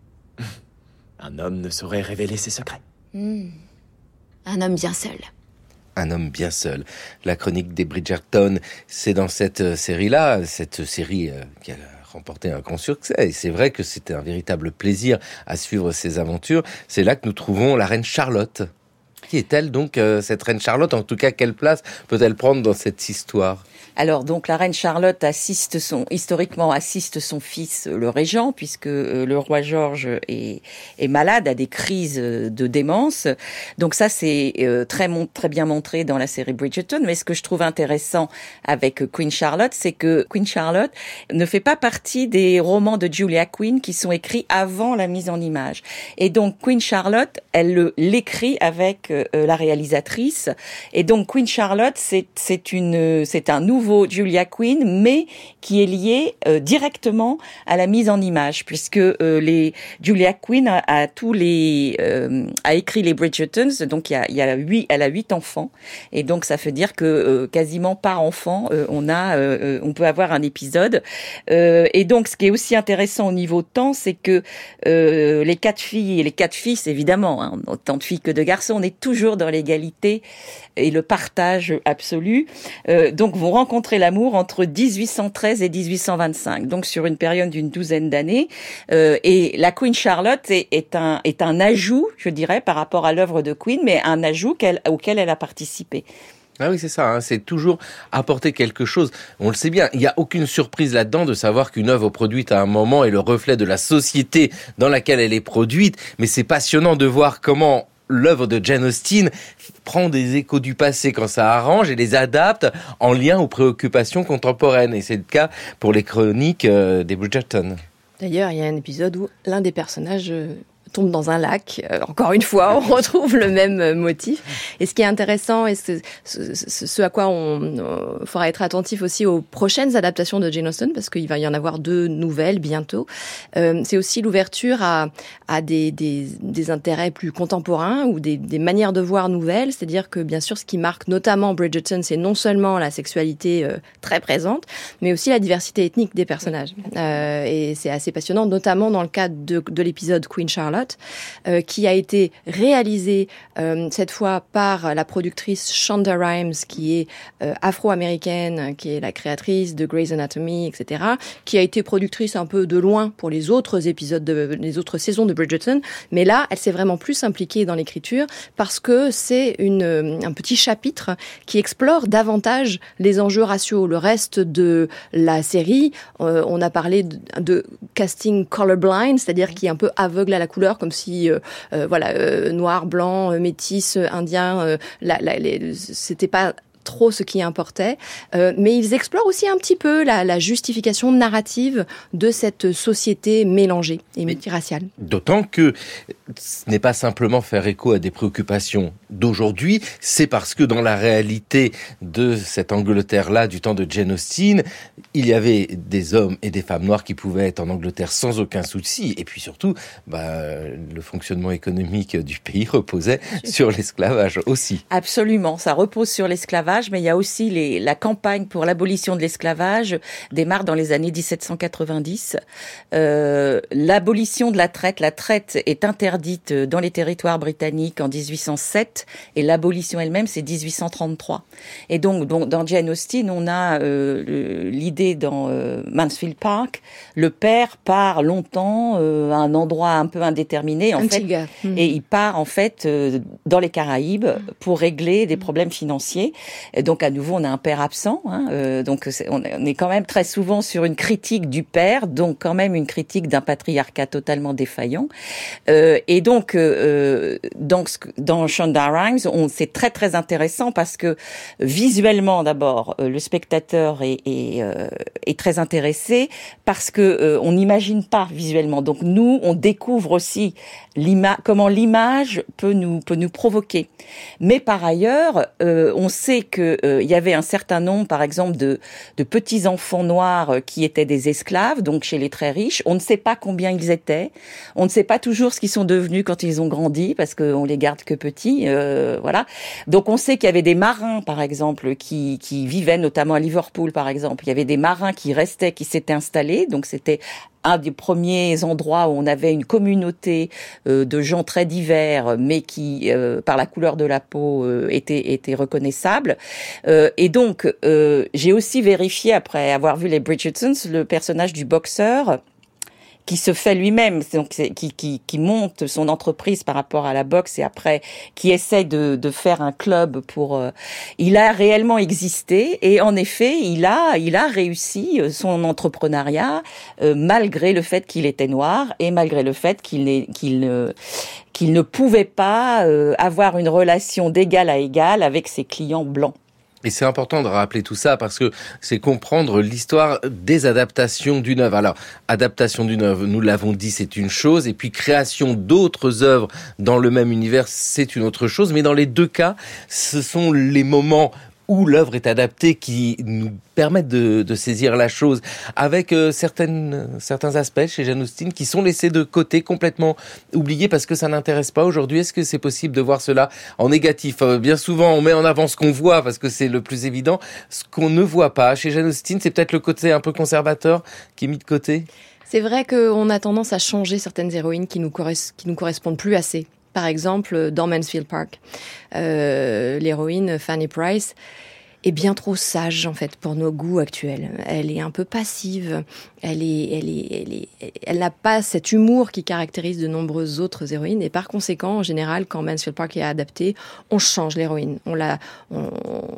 Un homme ne saurait révéler ses secrets. Mmh. Un homme bien seul. Un homme bien seul. La chronique des Bridgerton, c'est dans cette série-là, cette série euh, qui a remporté un grand succès. Et c'est vrai que c'était un véritable plaisir à suivre ces aventures. C'est là que nous trouvons la reine Charlotte. Qui est-elle donc, euh, cette reine Charlotte ? En tout cas, quelle place peut-elle prendre dans cette histoire ? Alors, donc, la reine Charlotte assiste son, historiquement assiste son fils, le régent, puisque euh, le roi George est, est malade, a des crises de démence. Donc ça, c'est euh, très, mon, très bien montré dans la série Bridgerton. Mais ce que je trouve intéressant avec Queen Charlotte, c'est que Queen Charlotte ne fait pas partie des romans de Julia Quinn qui sont écrits avant la mise en image. Et donc, Queen Charlotte, elle le, l'écrit avec euh, la réalisatrice. Et donc, Queen Charlotte, c'est, c'est une, c'est un nouveau Julia Quinn, mais qui est lié euh, directement à la mise en image, puisque euh, les Julia Quinn a, a tous les euh, a écrit les Bridgertons, donc il y a, il y a huit, elle a huit enfants, et donc ça veut dire que euh, quasiment par enfant, euh, on a, euh, on peut avoir un épisode. Euh, et donc, ce qui est aussi intéressant au niveau de temps, c'est que euh, les quatre filles et les quatre fils, évidemment, hein, autant de filles que de garçons, on est toujours dans l'égalité et le partage absolu. Euh, donc, vont rencontrer l'amour entre dix-huit cent treize et dix-huit cent vingt-cinq, donc sur une période d'une douzaine d'années. Euh, et la Queen Charlotte est, est un est un ajout, je dirais, par rapport à l'œuvre de Queen, mais un ajout qu'elle, auquel elle a participé. Ah oui, c'est ça, hein, c'est toujours apporter quelque chose. On le sait bien, il n'y a aucune surprise là-dedans de savoir qu'une œuvre produite à un moment est le reflet de la société dans laquelle elle est produite, mais c'est passionnant de voir comment l'œuvre de Jane Austen prend des échos du passé quand ça arrange et les adapte en lien aux préoccupations contemporaines. Et c'est le cas pour les chroniques euh, des Bridgerton. D'ailleurs, il y a un épisode où l'un des personnages euh, tombe dans un lac. Euh, encore une fois, on retrouve le même euh, motif. Et ce qui est intéressant, et ce, ce, ce, ce à quoi on euh, faudra être attentif aussi aux prochaines adaptations de Jane Austen, parce qu'il va y en avoir deux nouvelles bientôt, euh, c'est aussi l'ouverture à, à des, des, des intérêts plus contemporains ou des, des manières de voir nouvelles. C'est-à-dire que, bien sûr, ce qui marque notamment Bridgerton, c'est non seulement la sexualité euh, très présente, mais aussi la diversité ethnique des personnages. Euh, et c'est assez passionnant, notamment dans le cadre de, de l'épisode Queen Charlotte, euh, qui a été réalisé euh, cette fois par la productrice Shonda Rhimes, qui est euh, afro-américaine, qui est la créatrice de Grey's Anatomy, et cetera, qui a été productrice un peu de loin pour les autres épisodes, de, les autres saisons de Bridgerton, mais là, elle s'est vraiment plus impliquée dans l'écriture parce que c'est une, un petit chapitre qui explore davantage les enjeux raciaux. Le reste de la série, euh, on a parlé de, de casting colorblind, c'est-à-dire qui est un peu aveugle à la couleur, comme si, euh, euh, voilà, euh, noir, blanc, euh, métis, euh, indien, euh, la, la, les, c'était pas trop ce qui importait, euh, mais ils explorent aussi un petit peu la, la justification narrative de cette société mélangée et multiraciale. D'autant que ce n'est pas simplement faire écho à des préoccupations d'aujourd'hui, c'est parce que dans la réalité de cette Angleterre-là, du temps de Jane Austen, il y avait des hommes et des femmes noirs qui pouvaient être en Angleterre sans aucun souci, et puis surtout, bah, le fonctionnement économique du pays reposait sur l'esclavage aussi. Absolument, ça repose sur l'esclavage, mais il y a aussi les, la campagne pour l'abolition de l'esclavage démarre dans les années dix-sept cent quatre-vingt-dix. Euh, l'abolition de la traite, la traite est interdite dans les territoires britanniques en dix-huit cent sept et l'abolition elle-même c'est dix-huit cent trente-trois. Et donc, donc dans Jane Austen, on a euh, l'idée dans euh, Mansfield Park, le père part longtemps euh, à un endroit un peu indéterminé en Antigua. fait, mmh. et il part en fait euh, dans les Caraïbes pour régler des problèmes financiers. Et donc à nouveau on a un père absent, hein, euh, donc c'est, on est quand même très souvent sur une critique du père, donc quand même une critique d'un patriarcat totalement défaillant. Euh, et donc euh, dans, dans Shonda Rhimes, on, c'est très très intéressant parce que visuellement d'abord euh, le spectateur est, est, euh, est très intéressé parce que euh, on n'imagine pas visuellement. Donc nous on découvre aussi l'ima- comment l'image peut nous peut nous provoquer. Mais par ailleurs, euh, on sait que euh, il y avait un certain nombre, par exemple, de, de petits enfants noirs qui étaient des esclaves, donc chez les très riches. On ne sait pas combien ils étaient. On ne sait pas toujours ce qu'ils sont devenus quand ils ont grandi, parce qu'on les garde que petits. Euh, voilà. Donc on sait qu'il y avait des marins, par exemple, qui, qui vivaient notamment à Liverpool, par exemple. Il y avait des marins qui restaient, qui s'étaient installés. Donc c'était un des premiers endroits où on avait une communauté euh, de gens très divers, mais qui, euh, par la couleur de la peau, euh, étaient, étaient reconnaissables. Euh, et donc, euh, j'ai aussi vérifié, après avoir vu les Bridgertons, le personnage du boxeur, qui se fait lui-même, donc qui, qui, qui monte son entreprise par rapport à la boxe et après qui essaie de, de faire un club pour. Euh, il a réellement existé et en effet, il a, il a réussi son entrepreneuriat euh, malgré le fait qu'il était noir et malgré le fait qu'il n'est, qu'il ne, qu'il ne pouvait pas euh, avoir une relation d'égal à égal avec ses clients blancs. Et c'est important de rappeler tout ça parce que c'est comprendre l'histoire des adaptations d'une œuvre. Alors, adaptation d'une œuvre, nous l'avons dit, c'est une chose, et puis création d'autres œuvres dans le même univers, c'est une autre chose. Mais dans les deux cas, ce sont les moments où l'œuvre est adaptée qui nous permettent de, de saisir la chose, avec euh, certaines, certains aspects chez Jane Austen qui sont laissés de côté, complètement oubliés parce que ça n'intéresse pas aujourd'hui. Est-ce que c'est possible de voir cela en négatif ? euh, Bien souvent, on met en avant ce qu'on voit parce que c'est le plus évident. Ce qu'on ne voit pas chez Jane Austen, c'est peut-être le côté un peu conservateur qui est mis de côté. C'est vrai qu'on a tendance à changer certaines héroïnes qui nous, corres- qui nous correspondent plus assez. Par exemple, dans Mansfield Park, euh, l'héroïne Fanny Price est bien trop sage en fait pour nos goûts actuels. Elle est un peu passive. Elle est, elle est, elle est, elle n'a pas cet humour qui caractérise de nombreuses autres héroïnes. Et par conséquent, en général, quand Mansfield Park est adapté, on change l'héroïne. On la, on,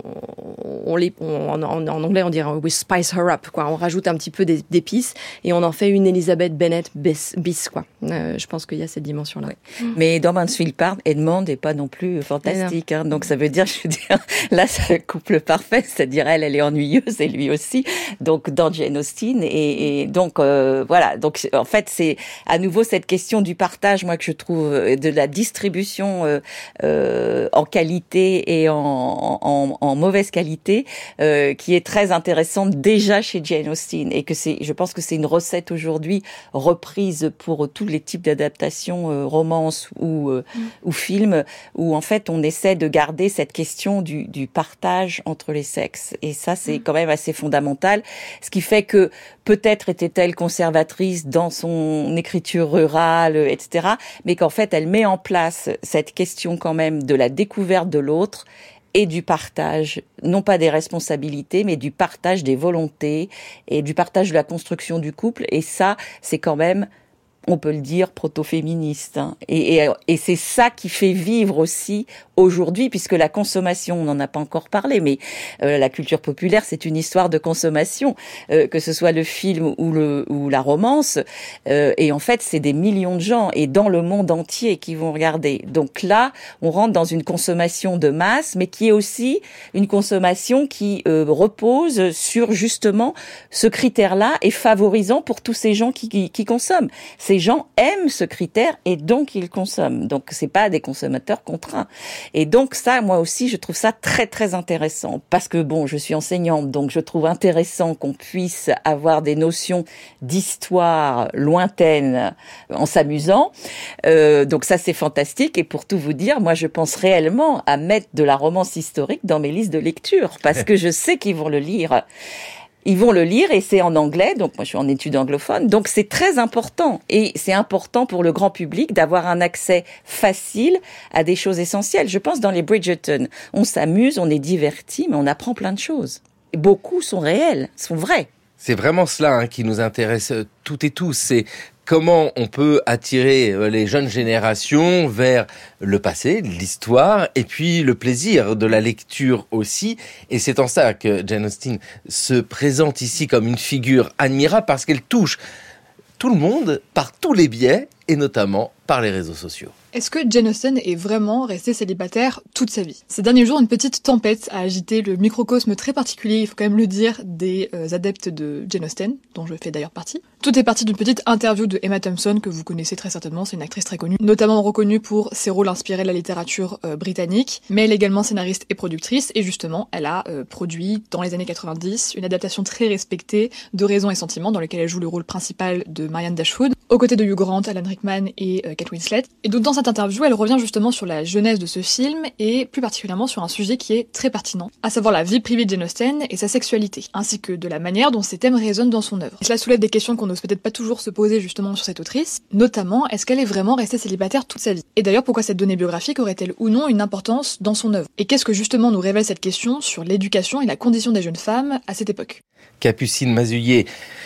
on les, on, en, en anglais on dirait we spice her up, quoi. On rajoute un petit peu d'épices et on en fait une Elizabeth Bennet bis, bis quoi. Euh, je pense qu'il y a cette dimension-là. Oui. Mais dans Mansfield Park, Edmond n'est pas non plus fantastique. Hein. Donc ça veut dire, je veux dire, là c'est le couple parfait. C'est-à-dire elle, elle est ennuyeuse et lui aussi. Donc dans Jane Austen et, et Et donc euh, voilà, donc en fait c'est à nouveau cette question du partage, moi que je trouve de la distribution euh, euh, en qualité et en, en, en mauvaise qualité, euh, qui est très intéressante déjà chez Jane Austen et que c'est, je pense que c'est une recette aujourd'hui reprise pour tous les types d'adaptations, euh, romances ou euh, mmh. ou films, où en fait on essaie de garder cette question du, du partage entre les sexes et ça c'est mmh. quand même assez fondamental, ce qui fait que peut-être était-elle conservatrice dans son écriture rurale, et cetera, mais qu'en fait, elle met en place cette question quand même de la découverte de l'autre et du partage, non pas des responsabilités, mais du partage des volontés et du partage de la construction du couple. Et ça, c'est quand même, on peut le dire, proto-féministe. Hein. Et, et, et c'est ça qui fait vivre aussi aujourd'hui, puisque la consommation, on n'en a pas encore parlé, mais euh, la culture populaire, c'est une histoire de consommation, euh, que ce soit le film ou, le, ou la romance. Euh, et en fait, c'est des millions de gens, et dans le monde entier, qui vont regarder. Donc là, on rentre dans une consommation de masse, mais qui est aussi une consommation qui euh, repose sur justement ce critère-là et favorisant pour tous ces gens qui, qui, qui consomment. Ces gens aiment ce critère et donc ils consomment. Donc c'est pas des consommateurs contraints. Et donc ça, moi aussi, je trouve ça très très intéressant parce que bon, je suis enseignante, donc je trouve intéressant qu'on puisse avoir des notions d'histoire lointaine en s'amusant. Euh, donc ça, c'est fantastique. Et pour tout vous dire, moi, je pense réellement à mettre de la romance historique dans mes listes de lecture parce que je sais qu'ils vont le lire. Ils vont le lire et c'est en anglais, donc moi je suis en études anglophones, donc c'est très important. Et c'est important pour le grand public d'avoir un accès facile à des choses essentielles. Je pense dans les Bridgerton, on s'amuse, on est diverti, mais on apprend plein de choses. Et beaucoup sont réels, sont vrais. C'est vraiment cela hein, qui nous intéresse toutes et tous, c'est comment on peut attirer les jeunes générations vers le passé, l'histoire, et puis le plaisir de la lecture aussi. Et c'est en ça que Jane Austen se présente ici comme une figure admirable, parce qu'elle touche tout le monde par tous les biais, et notamment par les réseaux sociaux. Est-ce que Jane Austen est vraiment restée célibataire toute sa vie ? Ces derniers jours, une petite tempête a agité le microcosme très particulier, il faut quand même le dire, des euh, adeptes de Jane Austen, dont je fais d'ailleurs partie. Tout est parti d'une petite interview de Emma Thompson, que vous connaissez très certainement, c'est une actrice très connue, notamment reconnue pour ses rôles inspirés de la littérature euh, britannique, mais elle est également scénariste et productrice, et justement, elle a euh, produit, dans les années quatre-vingt-dix, une adaptation très respectée de Raison et Sentiment, dans laquelle elle joue le rôle principal de Marianne Dashwood, aux côtés de Hugh Grant, Alan Rickman et euh, Kate Winslet. Et donc dans cette interview, elle revient justement sur la genèse de ce film et plus particulièrement sur un sujet qui est très pertinent, à savoir la vie privée de Jane Austen et sa sexualité, ainsi que de la manière dont ces thèmes résonnent dans son œuvre. Et cela soulève des questions qu'on n'ose peut-être pas toujours se poser justement sur cette autrice, notamment est-ce qu'elle est vraiment restée célibataire toute sa vie ? Et d'ailleurs, pourquoi cette donnée biographique aurait-elle ou non une importance dans son œuvre ? Et qu'est-ce que justement nous révèle cette question sur l'éducation et la condition des jeunes femmes à cette époque ? Capucine Mazullier,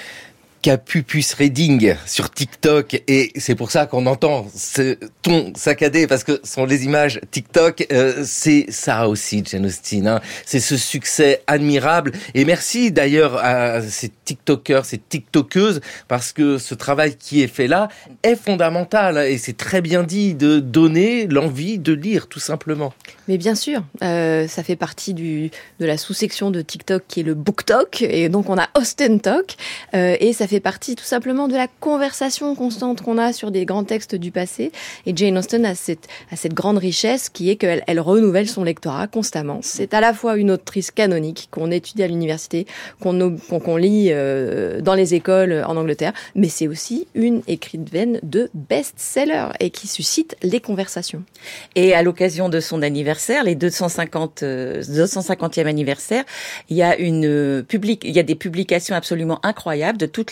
Capupus Reading sur TikTok, et c'est pour ça qu'on entend ce ton saccadé, parce que ce sont les images TikTok, euh, c'est ça aussi Jane Austen, hein. C'est ce succès admirable, et merci d'ailleurs à ces TikTokers, ces TikTokeuses, parce que ce travail qui est fait là est fondamental, et c'est très bien dit de donner l'envie de lire, tout simplement. Mais bien sûr, euh, ça fait partie du, de la sous-section de TikTok qui est le BookTok, et donc on a Austen Talk, euh, et ça fait partie tout simplement de la conversation constante qu'on a sur des grands textes du passé. Et Jane Austen a cette, a cette grande richesse qui est qu'elle elle renouvelle son lectorat constamment. C'est à la fois une autrice canonique qu'on étudie à l'université, qu'on, qu'on, qu'on lit euh, dans les écoles en Angleterre, mais c'est aussi une écrivaine de best-seller et qui suscite les conversations. Et à l'occasion de son anniversaire, les deux cent cinquante, deux cent cinquantième anniversaire, il y a une public, il y a des publications absolument incroyables de toutes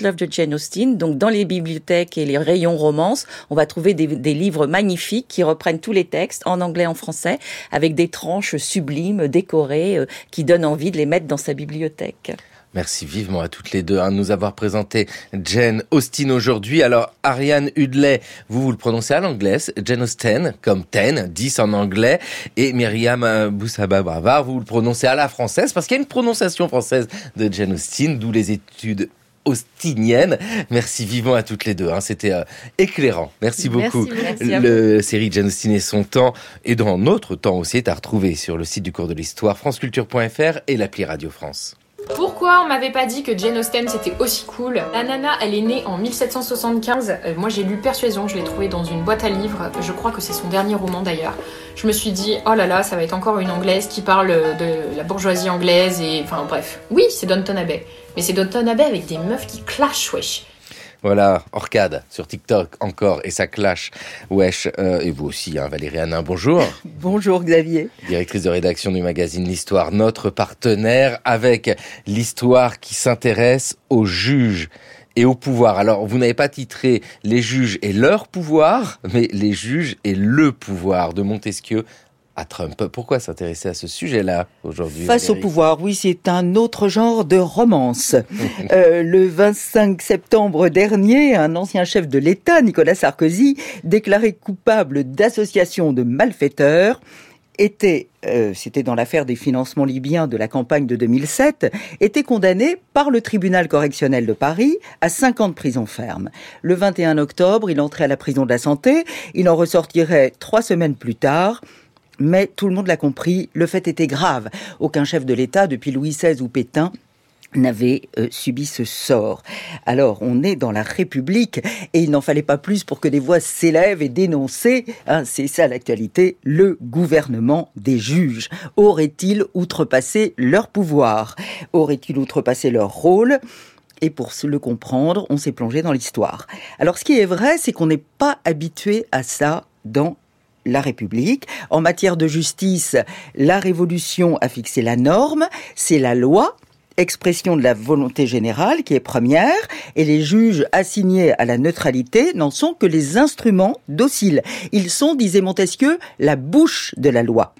l'œuvre de Jane Austen. Donc, dans les bibliothèques et les rayons romances, on va trouver des, des livres magnifiques qui reprennent tous les textes en anglais, en français, avec des tranches sublimes, décorées, euh, qui donnent envie de les mettre dans sa bibliothèque. Merci vivement à toutes les deux hein, de nous avoir présenté Jane Austen aujourd'hui. Alors, Ariane Hudley, vous, vous le prononcez à l'anglaise, Jane Austen, comme ten, dix en anglais, et Myriam Boussaba-Bravard, vous le prononcez à la française, parce qu'il y a une prononciation française de Jane Austen, d'où les études austinienne. Merci vivement à toutes les deux. Hein. C'était euh, éclairant. Merci beaucoup. Merci, merci le série Jane Austen et son temps, et dans notre temps aussi, est à retrouver sur le site du cours de l'histoire, franceculture point f r et l'appli Radio France. Pourquoi on m'avait pas dit que Jane Austen c'était aussi cool ? La nana, elle est née en mille sept cent soixante-quinze. Euh, moi, j'ai lu Persuasion, je l'ai trouvé dans une boîte à livres. Je crois que c'est son dernier roman d'ailleurs. Je me suis dit, oh là là, ça va être encore une anglaise qui parle de la bourgeoisie anglaise et... Enfin bref. Oui, c'est Downton Abbey. Mais c'est Downton Abbey avec des meufs qui clashent, wesh. Voilà, Orcade sur TikTok encore, et ça clash. Wesh, euh, et vous aussi, hein, Valérie Hanin, bonjour. Bonjour Xavier. Directrice de rédaction du magazine L'Histoire, notre partenaire, avec l'histoire qui s'intéresse aux juges et au pouvoir. Alors, vous n'avez pas titré les juges et leur pouvoir, mais les juges et le pouvoir de Montesquieu à Trump. Pourquoi s'intéresser à ce sujet-là aujourd'hui ? Face Valérie. Au pouvoir, oui, c'est un autre genre de romance. euh, le vingt-cinq septembre dernier, un ancien chef de l'État, Nicolas Sarkozy, déclaré coupable d'association de malfaiteurs, était, euh, c'était dans l'affaire des financements libyens de la campagne de deux mille sept, était condamné par le tribunal correctionnel de Paris à cinq ans de prison ferme. Le vingt et un octobre, il entrait à la prison de la Santé, il en ressortirait trois semaines plus tard. Mais tout le monde l'a compris, le fait était grave. Aucun chef de l'État, depuis Louis seize ou Pétain, n'avait euh, subi ce sort. Alors, on est dans la République et il n'en fallait pas plus pour que des voix s'élèvent et dénoncent, hein, c'est ça l'actualité, le gouvernement des juges. Aurait-il outrepassé leur pouvoir ? Aurait-il outrepassé leur rôle ? Et pour le comprendre, on s'est plongé dans l'histoire. Alors, ce qui est vrai, c'est qu'on n'est pas habitué à ça dans la République. En matière de justice, la Révolution a fixé la norme, c'est la loi, expression de la volonté générale qui est première, et les juges assignés à la neutralité n'en sont que les instruments dociles. Ils sont, disait Montesquieu, la bouche de la loi.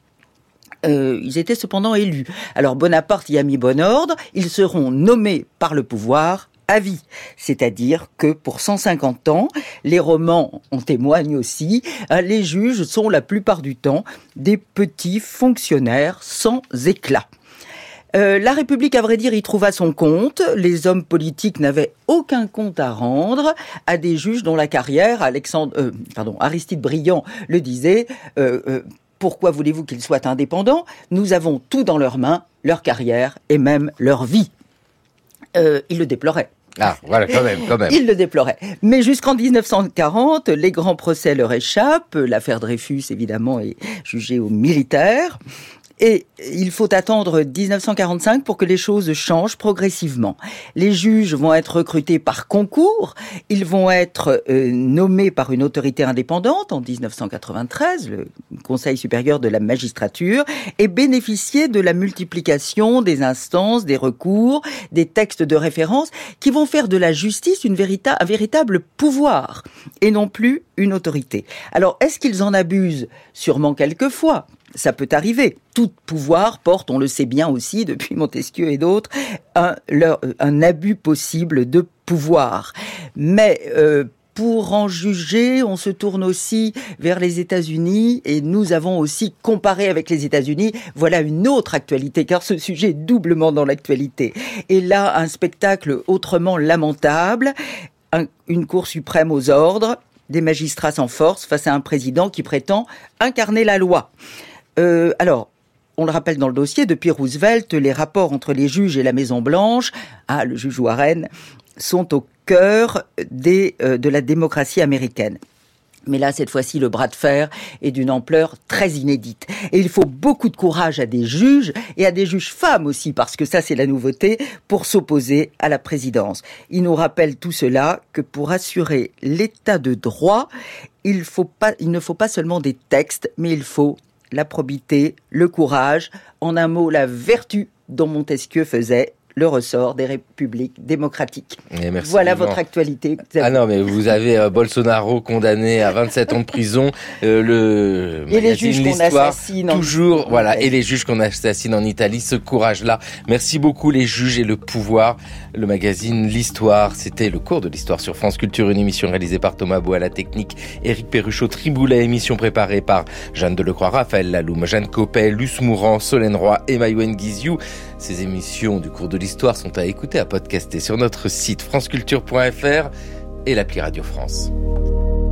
Euh, ils étaient cependant élus. Alors Bonaparte y a mis bon ordre, ils seront nommés par le pouvoir à vie. C'est-à-dire que pour cent cinquante ans, les romans en témoignent aussi, hein, les juges sont la plupart du temps des petits fonctionnaires sans éclat. Euh, la République, à vrai dire, y trouva son compte. Les hommes politiques n'avaient aucun compte à rendre à des juges dont la carrière, Alexandre, euh, pardon, Aristide Briand le disait, euh, euh, pourquoi voulez-vous qu'ils soient indépendants ? Nous avons tout dans leurs mains, leur carrière et même leur vie. Euh, il le déplorait. Ah, voilà, quand même, quand même. Il le déplorait. Mais jusqu'en dix-neuf cent quarante, les grands procès leur échappent. L'affaire Dreyfus, évidemment, est jugée aux militaires. Et il faut attendre dix-neuf cent quarante-cinq pour que les choses changent progressivement. Les juges vont être recrutés par concours, ils vont être euh, nommés par une autorité indépendante en dix-neuf cent quatre-vingt-treize, le Conseil supérieur de la magistrature, et bénéficier de la multiplication des instances, des recours, des textes de référence qui vont faire de la justice une vérita- un véritable pouvoir et non plus une autorité. Alors, est-ce qu'ils en abusent ? Sûrement quelquefois. Ça peut arriver. Tout pouvoir porte, on le sait bien aussi, depuis Montesquieu et d'autres, un, leur, un abus possible de pouvoir. Mais euh, pour en juger, on se tourne aussi vers les États-Unis et nous avons aussi comparé avec les États-Unis. Voilà une autre actualité, car ce sujet est doublement dans l'actualité. Et là, un spectacle autrement lamentable, un, une Cour suprême aux ordres, des magistrats sans force face à un président qui prétend incarner la loi. Euh, alors, on le rappelle dans le dossier, depuis Roosevelt, les rapports entre les juges et la Maison-Blanche, ah, le juge Warren, sont au cœur des, euh, de la démocratie américaine. Mais là, cette fois-ci, le bras de fer est d'une ampleur très inédite. Et il faut beaucoup de courage à des juges, et à des juges femmes aussi, parce que ça, c'est la nouveauté, pour s'opposer à la présidence. Il nous rappelle tout cela, que pour assurer l'état de droit, il faut pas, il ne faut pas seulement des textes, mais il faut la probité, le courage, en un mot, la vertu dont Montesquieu faisait le ressort des républiques démocratiques. Et merci voilà vivement. Votre actualité. Ah non, mais vous avez euh, Bolsonaro condamné à vingt-sept ans de prison, euh, le et les juges qu'on l'histoire, assassine toujours, en... voilà, et les juges qu'on assassine en Italie, ce courage-là. Merci beaucoup les juges et le pouvoir. Le magazine L'Histoire, c'était le cours de l'histoire sur France Culture, une émission réalisée par Thomas Beau à la technique, Éric Perruchot, Triboulet, émission préparée par Jeanne Delecroix, Raphaël Laloum, Jeanne Copet, Luce Mourant, Solène Roy et Maïwen Guizou. Ces émissions du cours de l'histoire sont à écouter, à podcaster sur notre site franceculture point f r et l'appli Radio France.